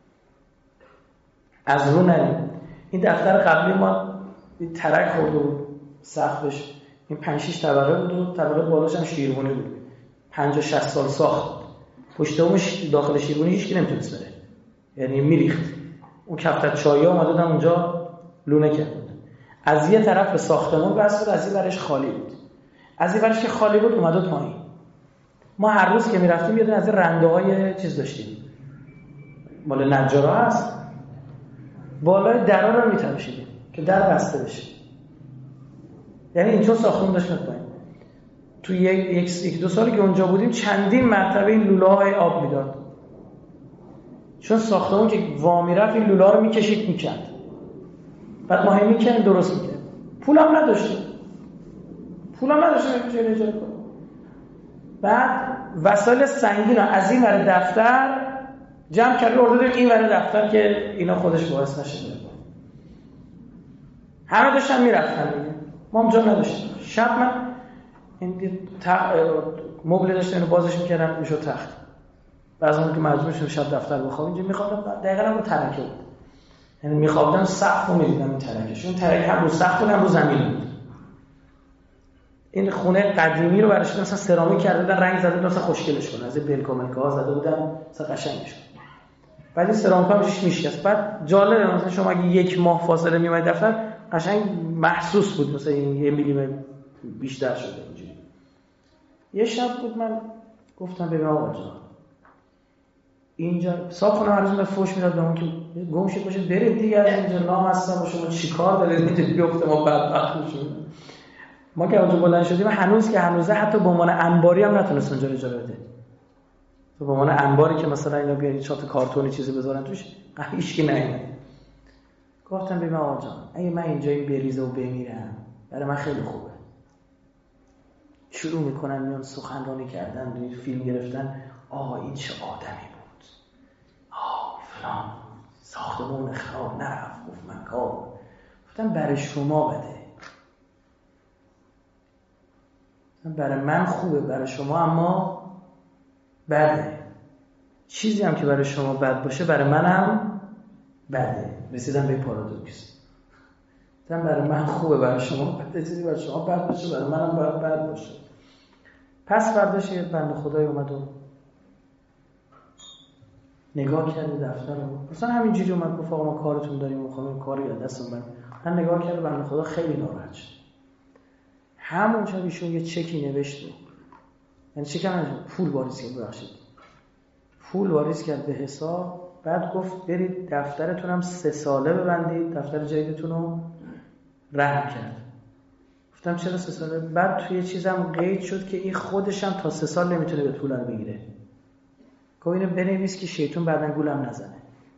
از رو نریم. این دفتر قبلی ما ترک خورده بود سقفش، این پنج شش طبقه بود و طبقه بالاش هم شیروانی بود، پنجاه شصت سال ساخت. پشت اونش داخل شیروانی هیچ کی نمیتونست بره، یعنی میریخت. اون کفتر چایی اومده بودن اونجا لونه کرد. از یه طرف به ساختمون بس بود، از این ورش خالی بود. از این ورش که خالی بود اومده بود پایین. ما هر روز که میرفتیم یه دونه از رنده‌های چیز داشتیم، مال نجارا هست، بالای درا رو میتراشیدیم که در بسته بشه. یعنی اینطور ساختمون داشت پایین. تو یک یک دو سالی که اونجا بودیم چندین مرتبه این لوله‌های آب میداد، چون ساختمون که وامی رفت این لوله رو میکشید میکرد. بعد ما هم میکنیم درست میکنیم. پول هم نداشتیم پول هم نداشتیم میشه اجاره کنیم. بعد وسایل سنگین از این ور دفتر جمع کردیم آوردیم این ور دفتر که اینا خودش باعث نشه بره. همه داشتن میرفتن دیگه، ما هم جا نداشتیم. شب من این تخت مبل داشتم اینو بازش میکردم میشد تخت. بعضی که مجبور شدم شب دفتر بخوام اینجا میخوابم، دقیقاً هم رو ترکه بود. یعنی میخوابیدم سقف رو میدیدم این ترکش، اون ترکه هم رو سقف بود هم رو زمین بود. این خونه قدیمی رو براشون مثلا سرامیک کرده بودن، رنگ زده بودن مثلا خوشگلش کنه، از بلکوملکه ها زده بودن مثلا قشنگش کنه. بعد این سرامیک ها میشش میشکست. بعد جالبه مثلا شما اگه یک ماه فاصله میومد دفتر قشنگ محسوس بود مثلا این یه میلیمتر بیشتر شده اینجوری. یه شب بود من گفتم ببین آقا جان اینجا صاحب خونه هر روز به فوش میداد به اون که گم شید باشه برید دیگه از اینجا، نام هستم و شما چیکار دارید اینجا بیفته ما بدبخت میشیم. ما که اونجا بلند شدیم هنوز که هنوزه حتی به عنوان انباری هم نتونست اونجا اجاره بده. تو به عنوان انباری که مثلا اینا بیارید چات کارتونی چیزی بذارن توش هیچ کی نمیاد. گفتم ببین آقا جان اگه من اینجا این بریزه و بمیرم برای من خیلی خوبه. شروع میکنن میان سخنرانی کردن، دوی فیلم گرفتن، آقا این چه آدمی بود، آه فلان ساختمون خراب نرفت گفت من کار. گفتم برای شما بده، برای من خوبه، برای شما اما بده. چیزی هم که برای شما بد باشه برای منم بده. رسیدم به پارادوکس. گفتم برای من خوبه برای شما بده، چیزی برای شما بد باشه برای منم باید بد باشه. پس فرداش یه بنده خدای اومد و نگاه کرد دفتر رو، مثلا همینجوری اومد گفت آقا ما کارتون داریم می‌خوایم کاری از دستمون بره. من نگاه کردم بنده خدا خیلی ناراحت شد. همون شب ایشون یه چکی نوشت، یعنی چک هم پول واریز کرد، ببخشید پول واریز کرد به حساب. بعد گفت برید دفترتون هم سه ساله ببندید، دفتر جدیدتون رو رهن کرد. گفتم چرا سه ساله؟ بعد توی چیزم قید شد که این خودش هم تا سه سال نمیتونه به پول رو بگیره. گفت اینو بنویس که شیطون بعدن گولم نزنه.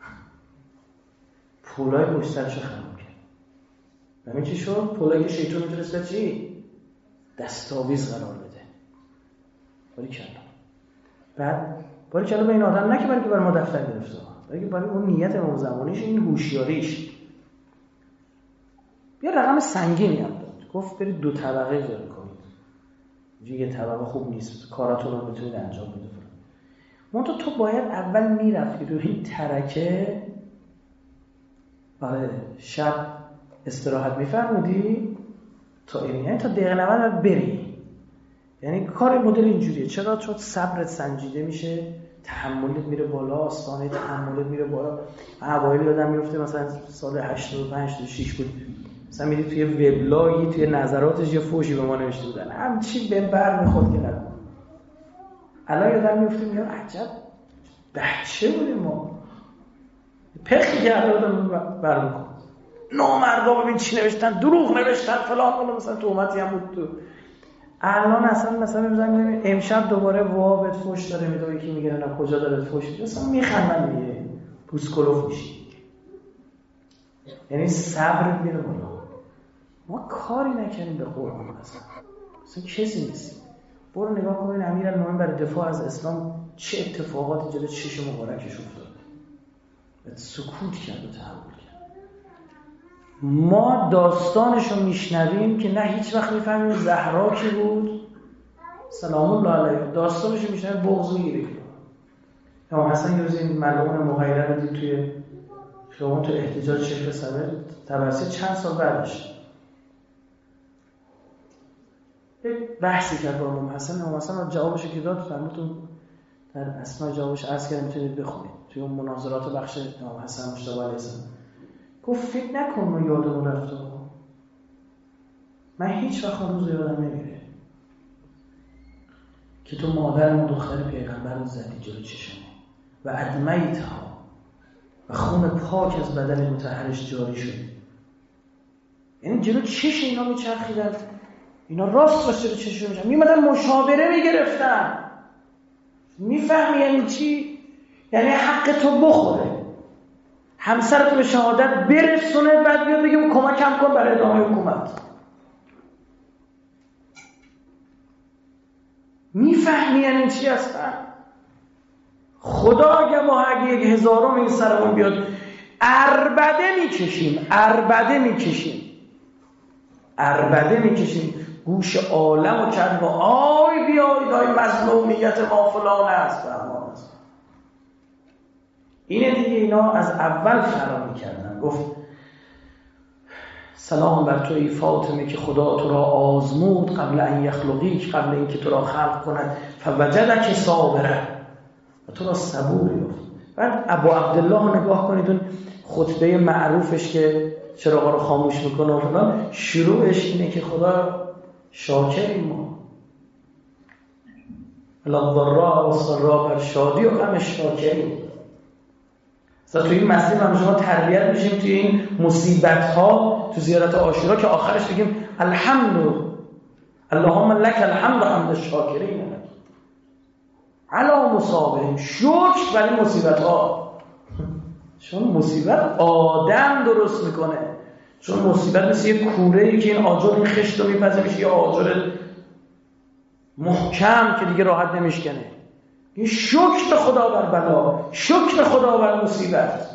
پولای پشت سرشو خراب کرد. ببین چی شد؟ پولایی که شیطون میتونست چی؟ دستاویز قرار بده. باری کلا. بعد باری کلا به این آدم نه که برای که برای ما دفتر گرفته، برای که برای اون نیت اون زمانیش، این هوشیاریش. یه رقم سنگینی هم داد. گفت برید دو طبقه اجاره کنید. یه طبقه خوب نیست، کاراتون رو میتونید انجام بدید. منتها تو باید اول میرفتی رو این ترکه، آره شب استراحت میفرمودی تا این، یعنی تا دقیقه نود بری. یعنی کار مدل اینجوریه. چرا؟ چون صبرت سنجیده میشه، تحملت میره بالا، آستانه تحملت میره بالا. اوایل یادم میفته مثلا سال هشتاد و پنج هشتاد و شش بود، مثلا میدید توی وبلاگی توی نظراتش یه فوشی به ما نوشته بودن، همچی بهم بر میخورد که نگو. الان یادم میفته میگم عجب بچه بودیم ما، پخی کرده بودم بر میخورد. نامردا ببین چی نوشتن، دروغ نوشتن فلان، مثلا تهمتی هم بود تو. الان اصلا مثلا می‌ذاریم امشب دوباره وابت فوش داره میده، یکی میگه نه کجا داره فوش میده، اصلا میخندن دیگه، پوسکلوف میشی. یعنی صبر میره بالا. ما کاری نکنیم به قرآن اصلا اصلا کسی نیست. برو نگاه کنین امیرالمومنین برای دفاع از اسلام چه اتفاقاتی جلوی چشم مبارکش افتاد. سکوت کرد و تحمل کرد. ما داستانش رو میشنویم که نه هیچ وقت میفهمیم زهرا کی بود سلام الله علیها، داستانش رو میشنویم بغض و گیری. امام حسن یه روز این ملعون مغیره رو دید توی خیابون تو احتجاج شیخ صدر تبرسی چند سال بعدش یک بحثی کرد با امام حسن. امام حسن جوابش که داد فرمودتون در اسنای جوابش عرض کردم میتونید بخونید توی اون مناظرات بخش امام حسن مجتبی علیه السلام. گفت فکر نکن ما یادمون رفته، من هیچ وقت روز یادم نمیره که تو مادر و دختر پیغمبر رو زدی جلو چشمه و ادمیتها و خون پاک از بدن مطهرش جاری شد. یعنی جلو چش اینا میچرخیدن، اینا راست راست جلو چششون میشن، میمدن مشاوره میگرفتن. میفهمی یعنی چی؟ یعنی حق تو بخوره، همسرتو به شهادت برسونه، بعد بیاد بگه کمکم کن برای ادامه حکومت. میفهمی یعنی چی هستن؟ خدا اگه ما اگه یک هزارم این سرمون بیاد عربده میکشیم عربده میکشیم عربده میکشیم گوش عالم و کرد و آی بیایید آی مظلومیت ما فلان است فرمان است. اینه دیگه. اینا از اول فرار میکردن. گفت سلام بر تو ای فاطمه که خدا تو را آزمود قبل ان یخلقیک، قبل اینکه تو را خلق کند، فوجدک صابره، و تو را صبور یافت. بعد ابو عبدالله نگاه کنید اون خطبه معروفش که چراغا رو خاموش میکنه و فلان، شروعش اینه که خدا شاکریم ما الضراء و سراء، بر شادی و غم شاکریم. مثلا توی این مسیح هم شما تربیت میشیم توی این مصیبت ها، تو زیارت عاشورا که آخرش بگیم الحمد اللهم لك الحمد حمد الشاکرین علی مصابهم، شکر برای مصیبت ها. چون مصیبت آدم درست میکنه، چون مصیبت مثل یه کوره‌ای که این آجر این خشت رو میپزه میشه یه آجر محکم که دیگه راحت نمیشکنه. این شکر خدا بر بلا، شکر خدا بر مصیبت.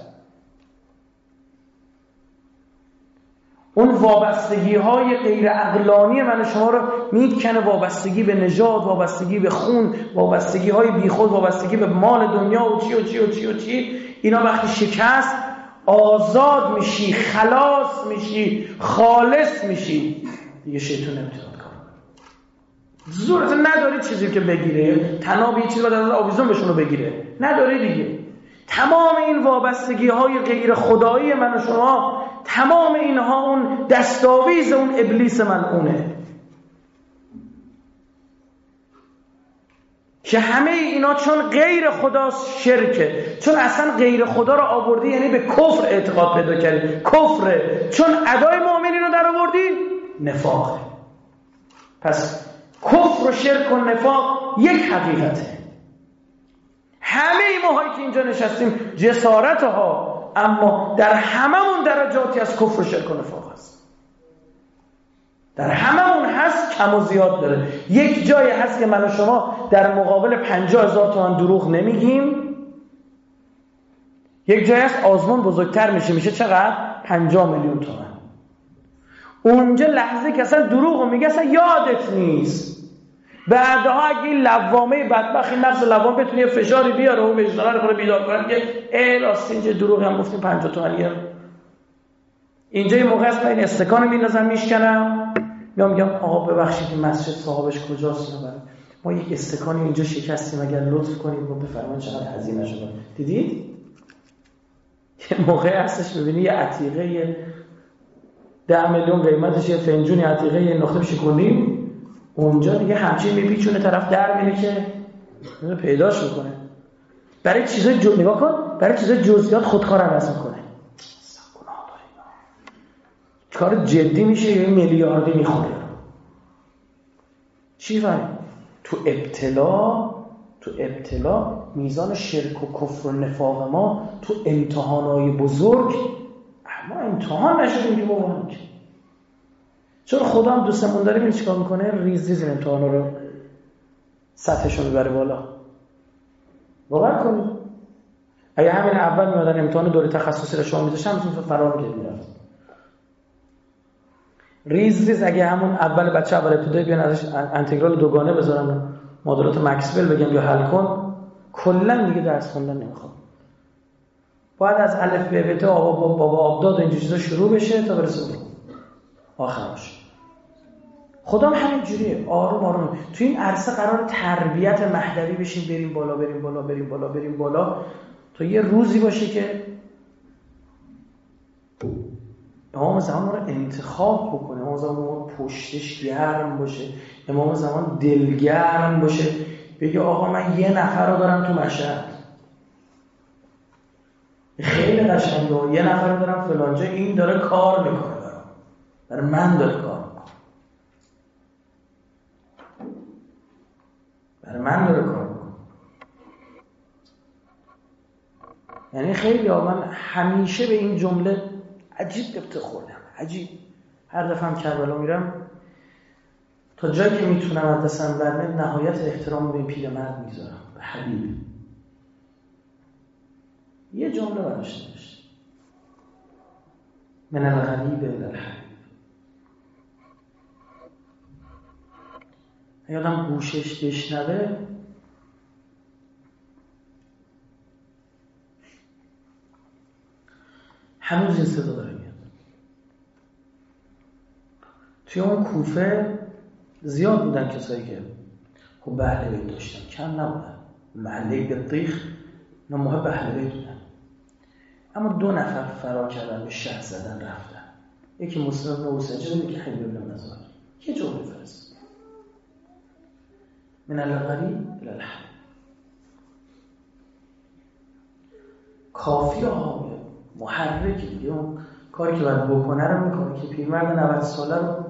اون وابستگی های غیر عقلانی من و شما رو میکنه، وابستگی به نژاد، وابستگی به خون، وابستگی های بیخود، وابستگی به مال دنیا و چی و چی و چی و چی. اینا وقتی شکست آزاد میشی، خلاص میشی، خالص میشی، دیگه شیطان نمیتونه کار کنه. زورت نداری چیزی که بگیره، تناب یه چیزی باید از آویزون بهشون بگیره، نداری دیگه. تمام این وابستگی های غیر خدایی من و شما، تمام اینها اون دستاویز اون ابلیس ملعونه که همه اینا چون غیر خداست شرکه. چون اصلا غیر خدا رو آوردی یعنی به کفر اعتقاد پیدا کردی، کفره. چون ادای مؤمنین رو در آوردی نفاقه. پس کفر و شرک و نفاق یک حقیقته. همه ماهایی که اینجا نشستیم جسارت ها، اما در هممون درجاتی از کفر و شرک و نفاق هست. در هممون هست، کم و زیاد داره. یک جایی هست که من و شما در مقابل پنجاه هزار تومان دروغ نمیگیم، یک جایی هست آزمون بزرگتر میشه، میشه چقدر؟ پنجاه میلیون تومان. اونجا لحظه که اصلا دروغ رو میگه اصلا یادت نیست. بعدها اگه این لوامه بدبخت، این نفس لوامه بتونه فشاری بیاره و وجدان رو بیدار کنه که ای راست اینجا دروغ هم گفتیم پنجاه تومانیه. اینجا یه موقع است من این استکانو میندازم میشکنم، میام میگم آقا ببخشید این مسجد صاحبش کجاست؟ ما یک استکانی اینجا شکستیم، اگر لطف کنید و بفرمایید چقدر هزینه شده. دیدید؟ یه موقع هستش ببینی یه عتیقه ده میلیون قیمتش، یه فنجونی عتیقه یه نقطه شکوندیم، اونجا دیگه همچین میپیچونه طرف در میره که پیداش میکنه. برای چیزای جو... نگاه کن، برای چیزای جزئیات خودکار عوض میکنه. کار جدی میشه یه میلیاردی میخوره. چی فهمید؟ تو ابتلا تو ابتلا میزان شرک و کفر و نفاق ما تو امتحانای بزرگ، اما امتحان نشدیم که بابا، چون خدا هم دوستمون داره میره چیکار میکنه؟ ریز ریز این امتحانا رو سطحشون ببره بالا. باور کنید اگه همین اول میادن امتحان دوره تخصصی رو شما میذاشتن میتونید فرار کنید میرفت. ریز ریز اگه همون اول بچه اول ابتدایی بیان ازش انتگرال دوگانه بذارن، معادلات مکسول بگم یا حل کن، کلا دیگه درس خوندن نمیخواد. باید از الف به ب تا بابا بابا آبداد و این چیزا شروع بشه تا برسه به آخرش. خدام همین جوریه، آروم آروم تو این عرصه قرار تربیت مهدوی بشیم، بریم بالا بریم بالا بریم بالا بریم بالا تا یه روزی باشه که امام زمان رو انتخاب بکنه، امام زمان رو پشتش گرم باشه، امام زمان دلگرم باشه، بگه آقا من یه نفر رو دارم تو مشهد خیلی قشنگه، یه نفر رو دارم فلانجا، این داره کار میکنه برام، برای من داره کار میکنه، برای من داره کار میکنه. یعنی خیلی ها من همیشه به این جمله عجیب قبطه خوردم، عجیب. هر دفعه هم کربلا میرم تا جایی که میتونم از دستم برمیاد نهایت احترام به این پیرمرد میذارم، به حبیب. یه جمله براش نوشت من الغریب الی الحبیب. اگه آدم گوشش بشنوه هنوز این صدا داره میاد. توی اون کوفه زیاد بودن کسایی که خب به اهل بیت داشتن، کم نبودن. محله بطیخ نه محب اهل بیت بودن، اما دو نفر فرار کردن، به شهر زدن رفتن. یکی مسلم بن اوسجه، یکی حبیب بن نزار. یه جمله فرست من الغریب الی الحبیب. کافی ها محرکی، اون کاری که باید بکنه رو میکنه که پیرمرد نود ساله رو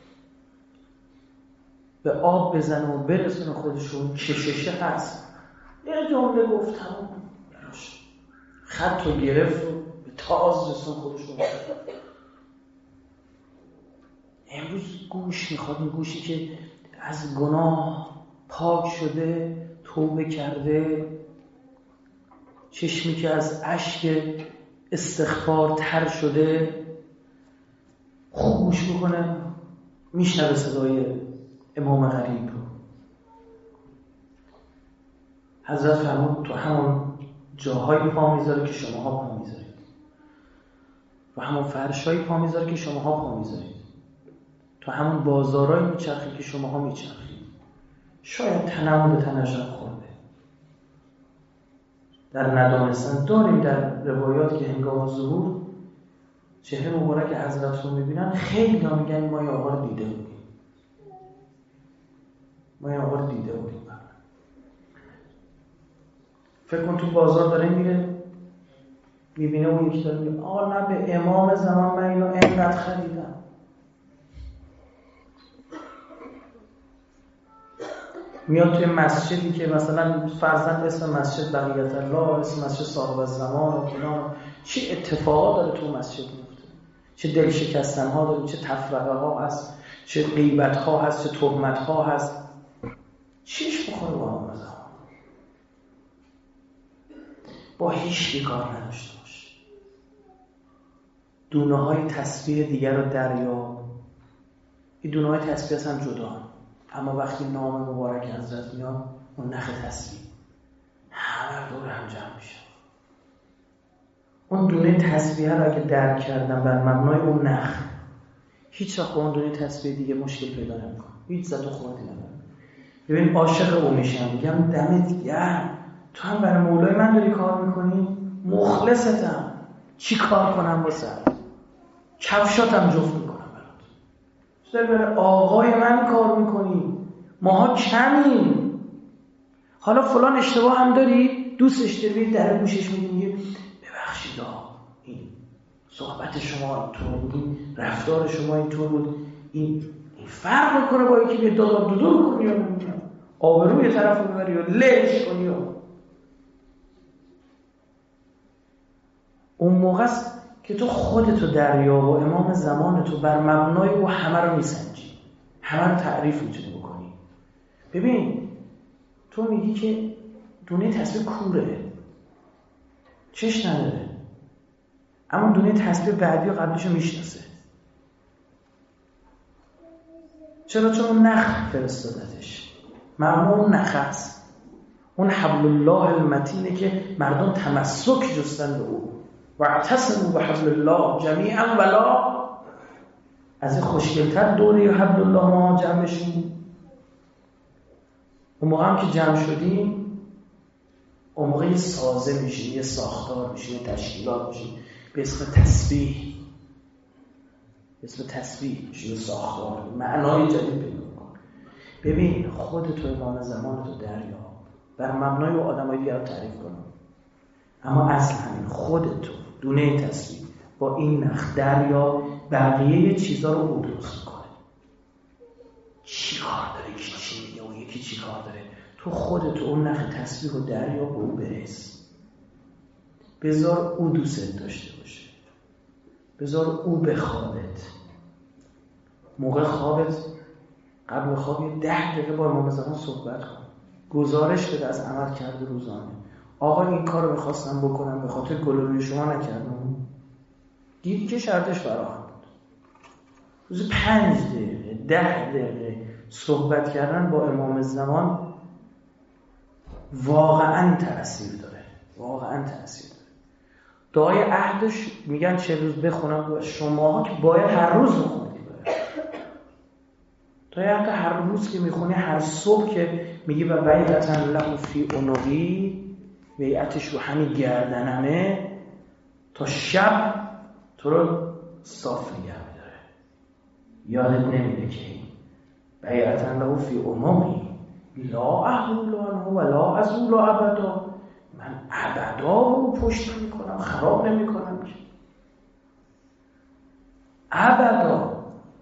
به آب بزنه و برسونه خودشون. کششه هست. یه جمله گفتم خط رو گرفت و به تاز رسون خودشون. امروز گوش میخواد، این گوشی که از گناه پاک شده، توبه کرده، چشمی که از اشک استغفار تر شده، خوب گوش میکنه، میشنوه صدای امام غریب رو. حضرت فرمود تو همون جاهای پا میذاره که شماها پا میذارید، تو همون فرشایی پا میذاره که شماها پا میذارید، تو همون بازارایی میچرخید که شماها میچرخید. شاید تنم به تنشان خورده، در ندانستن داریم در روایات که هنگام ظهور چهره مبارک حضرت رو میبینن، خیلی ها میگن ما یه آقا رو دیده بودیم، ما یه آقا رو دیده بودیم. فکر کن تو بازار داره میره، میبینه اون یکی داره میگه آقا نه به امام زمان من اینو اینقدر خریدم. میاد توی مسجدی که مثلا فرضاً اسم مسجد بقیت الله، اسم مسجد صاحب الزمان و کنان، چه اتفاقات داره تو مسجد میفته، چه دل شکستن ها داره، چه تفرقه ها هست، چه غیبت ها هست، چه تهمت ها هست. چیش بخوره با امام زمان؟ با هیچ کار نداشته باش. دونه های تسبیح دیگر رو دریاب. این دونه های تسبیح هستن جدا، اما وقتی نام مبارک حضرت میاد اون نخ تسبیح همه دور هم جمع میشه. اون دونه تسبیح رو اگه درک کردن بر مبنای اون نخ، هیچ وقت اون دونه تسبیح دیگه مشکل پیدا نمیکنه، هیچ زد و خوردی نداره. ببین عاشق او میشم، میگم دمت گرم، تو هم برای مولای من داری کار میکنی، مخلصتم، چی کار کنم واسه کفشاتم جفت میکنم برات، داری برای آقای من کار میکنی، ماها کمیم. حالا فلان اشتباه هم داری، دوستش داری، در گوشش میگی ببخشید این صحبت شما اینطور بود، این رفتار شما اینطور بود، این این فرق میکنه با اینکه به دادار دودور کنی یا نمیدونم آبروی طرف رو ببری و لش کنی. اون موقع است که تو خودتو دریاب و امام زمان تو بر مبنای او همه رو میسنجی، همه رو تعریف میتونی بکنی. ببین تو میگی که دونه تسبیح کوره، چش نداره، اما دونه تسبیح بعدی و قبلشو میشناسه. چرا؟ چون اون نخ فرستادتش. معمول اون نخ است، اون حبل الله المتینه که مردم تمسک جستن به او. و اعتصموا بحبل الله جمیعا ولا. از این خوشگلتر دوره حبل الله ما جمع بشیم. اون موقع هم که جمع شدیم، اون موقع یه سازه میشیم، یه ساختار میشیم، یه تشکیلات میشیم به اسم تسبیح. به اسم تسبیح میشه یه ساختار، معنای جدید پیدا می‌کنه. ببین خودت تو امام زمان تو دریا بر مبنای و آدمای دیگر رو تعریف کنم، اما اصل همین خودت دونه تسبیح با این نخ دریا بقیه چیزا رو او درست میکنه. چی کار داره یکی چی میگه و یکی چی کار داره؟ تو خودت اون نخ تسبیح و دریا به او برس. بذار او دوست داشته باشه، بذار او بخوابت. موقع خوابت قبل خواب یه ده دقیقه با امام زمان صحبت کن، گزارش بده از عمل کرده روزانه. آقا این کار رو میخواستم بکنم به خاطر گلوی شما نکردم، دیدی که شرطش فراهم بود. روز پنج دقیقه ده دقیقه صحبت کردن با امام زمان واقعا تأثیر داره، واقعا تأثیر داره. دعای عهدش میگن چه روز بخونم، شماها که باید هر روز بخونید. دعای عهد هر روز که میخونی، هر صبح که میگی و بیعتن له فی عنقی، بیعتش رو همین گردنمه، تا شب تو رو صاف نگه می‌داره. یادت نمیده که بیعتن له فی عنقی لا احول عنه ولا ازول ابدا. من ابدا رو پشت نمی‌کنم، خراب نمی‌کنم که ابدا.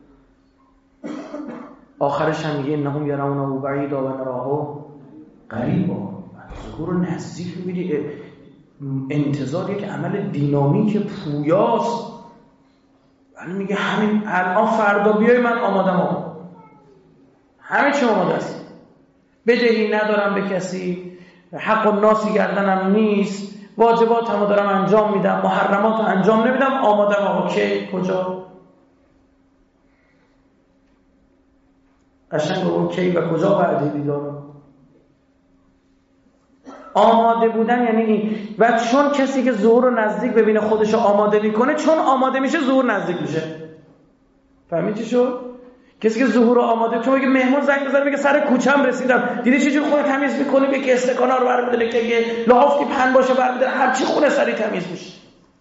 آخرش هم میگه انهم یرونه بعیدا و نراه قریبا. ظهور رو نزدیک می‌بینی. انتظار یک عمل دینامیک پویاست. ولی میگه همین الان فردا بیای من آمادم، آمادم همه چی آماده است. بدهی ندارم به کسی، حق و ناسی گردنم نیست، واجباتمو دارم انجام میدم، محرماتو انجام نمیدم، آمادم. آقا کی کجا؟ قشنگ اون کی و کجا بعد دیدار. آماده بودن یعنی این. و چون کسی که ظهور رو نزدیک ببینه خودشو آماده میکنه، چون آماده میشه ظهور نزدیک میشه. فهمید چی شد؟ کسی که ظهور رو آماده، چون میگه مهمون زنگ بزنه میگه سر کوچم رسیدم، دیدی چجوری خونه تمیز میکنه، یکی استکانا رو برمی‌داره که یه لحافی پهن باشه برمی‌داره، هر چی خونه سری تمیز میشه.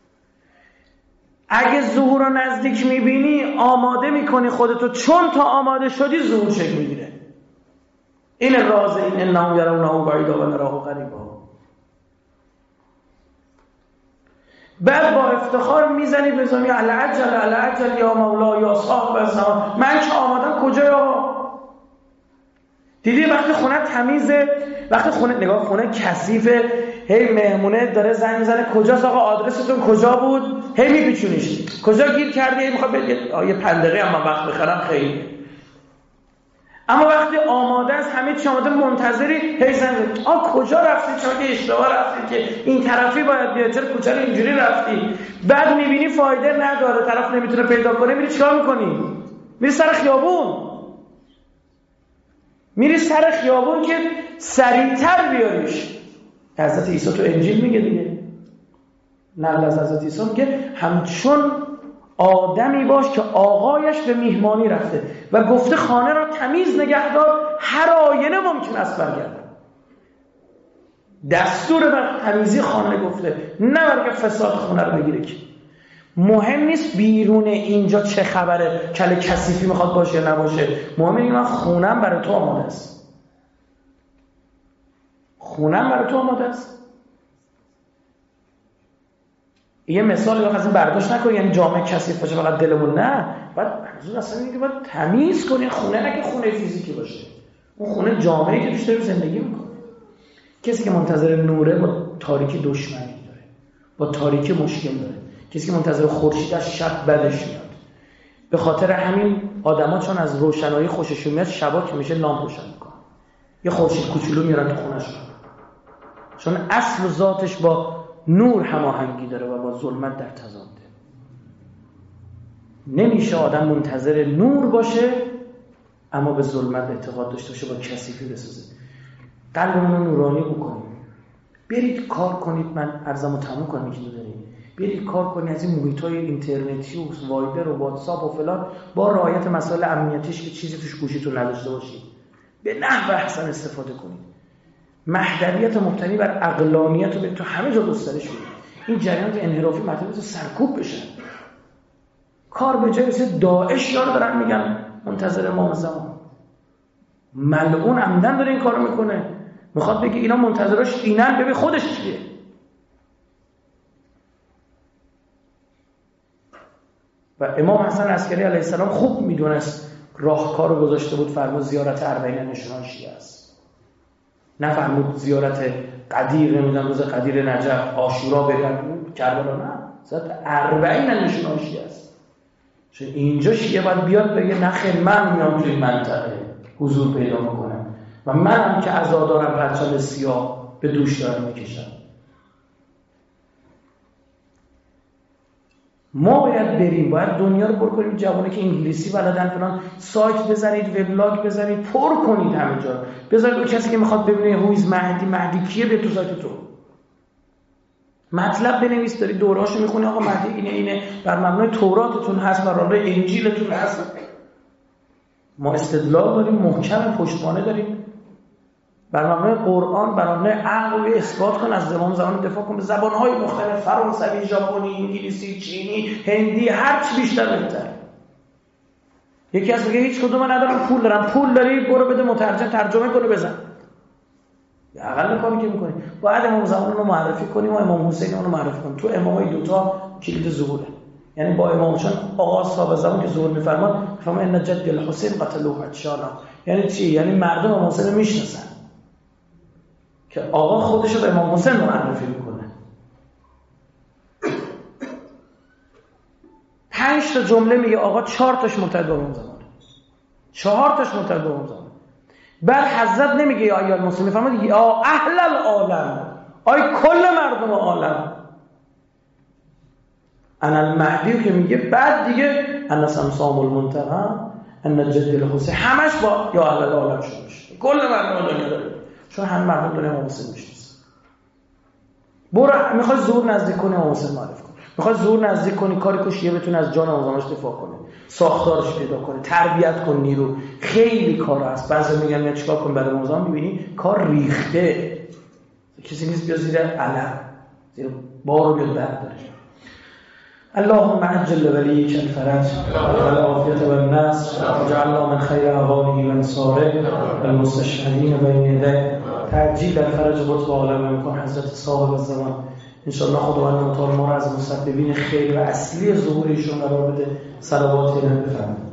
اگه ظهور رو نزدیک میبینی، آماده میکنی خودتو، چون تا آماده شدی ظهور شکل میگیره. این راز این انهم یرونه بعیدا و نراه قریبا. بعد با افتخار میزنی به زمین العجل العجل یا مولا یا صاحب الزمان. من که آمادم کجا یا دیدی وقتی خونه تمیزه، وقتی خونه نگاه خونه کثیفه، هی مهمونه داره زنگ میزنه کجاست آقا، آدرستون کجا بود، هی میپیچونیش کجا گیر کردی، میخواد بگه یه پندقه هم من وقت بخرم خیلی. اما وقتی آماده است، همه چی آماده، منتظری، هی زنگ میزنه آ کجا رفتی، چرا که اشتباه رفتی، که این طرفی باید بیاد، چرا کوچه رو اینجوری رفتی. بعد میبینی فایده نداره، طرف نمیتونه پیدا کنه، میری چیکار میکنی؟ میری سر خیابون، میری سر خیابون که سریعتر بیاریش. حضرت عیسی تو انجیل میگه دیگه، نقل از حضرت عیسی میگه همچون آدمی باش که آقایش به میهمانی رفته و گفته خانه را تمیز نگهدار، هر آینه ممکن است برگردم. دستور بر تمیزی خانه گفته، نه برگه فساد خونه رو بگیره. که مهم نیست بیرون اینجا چه خبره، کله کثیفی میخواد باشه یا نباشه، مهم اینه من خونم برای تو آماده است. خونم برای تو آماده است. یه مثال از این برداشت نکنی یعنی جامعه کثیف باشه فقط دلمون، نه، بعد منظور اصلا اینه که باید تمیز کنی خونه، نه که خونه فیزیکی باشه، اون خونه جامعه‌ای که بیشتر زندگی میکنه. کسی که منتظر نوره با تاریکی دشمنی داره، با تاریکی مشکل داره. کسی که منتظر خورشید از شب بدش میاد. به خاطر همین آدما چون از روشنایی خوششون میاد، شبا که میشه لامپ روشن میکنن، یه خورشید کوچولو میارن تو خونه‌شون، چون اصل و ذاتش با نور هماهنگی داره و با ظلمت در تضاده. نمیشه آدم منتظر نور باشه اما به ظلمت اعتقاد داشته باشه، با کثیفی بسازه. قلبمون رو نورانی بکنیم. برید کار کنید، من عرضمو تموم کنم که دارید. برید کار کنید از این محیط‌های اینترنتی و وایبر و واتساپ و فلان با رعایت مسائل امنیتیش که چیزی توش گوشیتون نداشته باشید. به نحو احسن استفاده کنید. محدودیت مبتنی بر عقلانیت رو به تو همه جا گسترش بدید. این جریانات انحرافی مطلب سرکوب بشه. کار به جای مثل داعش یار دارن میگن منتظر امام زمان. ملعون عمدن داره این کارو میکنه. میخواد بگه اینا منتظراش اینن، ببین خودش چیه. و امام حسن عسکری علیه السلام خوب میدونست راهکارو گذاشته بود، فرمود زیارت اربعین نشونان شیعه است. نه فرمود زیارت قدیر، نمیدونم روز قدیر نجف عاشورا برن کربلا، نه، زیارت اربعین نشونان شیعه است. چون اینجا شیعه باید بیاد بگه نخیر من میام توی منطقه حضور پیدا میکنم و منم که عزادارم پرچم سیاه به دوش دارم میکشم. ما باید بریم، باید دنیا رو پر کنیم. جوانی که انگلیسی بلدن فلان سایت بزنید، وبلاگ بزنید، پر کنید همه جا. بذارید اون کسی که میخواد ببینه هویز مهدی مهدی کیه به تو سایت تو مطلب بنویس، داری دورهاشو میخونی، آقا مهدی اینه اینه، بر مبنای توراتتون هست، بر مبنای انجیلتون هست. ما استدلال داریم، محکم پشتوانه داریم، بر مبنای قرآن، بر مبنای عقل اثبات کن، از امام زمان دفاع کن به زبان‌های مختلف، فرانسوی، ژاپنی، انگلیسی، چینی، هندی، هر چی بیشتر بهتر. یکی از میگه هیچ کدوم ندارم، پول دارم. پول داری برو بده مترجم ترجمه کنه بزن. اقل کاری که می‌کنی باید امام زمان رو معرفی کنیم و امام حسین رو معرفی کنیم. تو امامای دوتا کلید ظهوره. یعنی با امام چون آقا صاحب زمان که ظهور می‌فرمان فرما ان جد الحسین قتلوه عطشانا. یعنی چی؟ یعنی مردم امام حسین رو میشناسن که آقا خودش رو به امام حسین معرفی میکنه. پنج تا جمله میگه آقا، چهار تاش مرتبط به امام زمان، چهار تاش مرتبط به امام زمان. بعد حضرت نمیگه یا ایها المسلمین، فرمود یا اهل العالم، آی کل مردم عالم. انا المهدی که میگه، بعد دیگه انا سمسام المنتقم ان جد الحسین، همش با یا اهل العالم شروع میشه. کل مردم دنیا داره، چون هم مردم دنیا امام حسین میشناسن. برو میخوای زور نزدیک کنی امام حسین معرفی کن، میخوای زور نزدیک کنی کاری که شیعه بتونه از جان امام زمانش دفاع کنه، ساختارش پیدا کنه، تربیت کن نیرو. خیلی کار هست. بعضی میگن یا چیکار کنیم بعد امام زمان، میبینی کار ریخته، کسی نیست بیا زیر علم، زیر بارو بیاد برداره. اللهم عجل وليك الفرج والعافية والنصر واجعلنا من خير أعوانه وانصاره والمستشهدين بين يديه. تعجیل الفرج بطب عالم میکن حضرت صاحب الزمان. انشاءالله خداوند متعال ما را از مسببین خیر و اصلی ظهور ایشون قرار بده. صلوات الهی بفرمایید.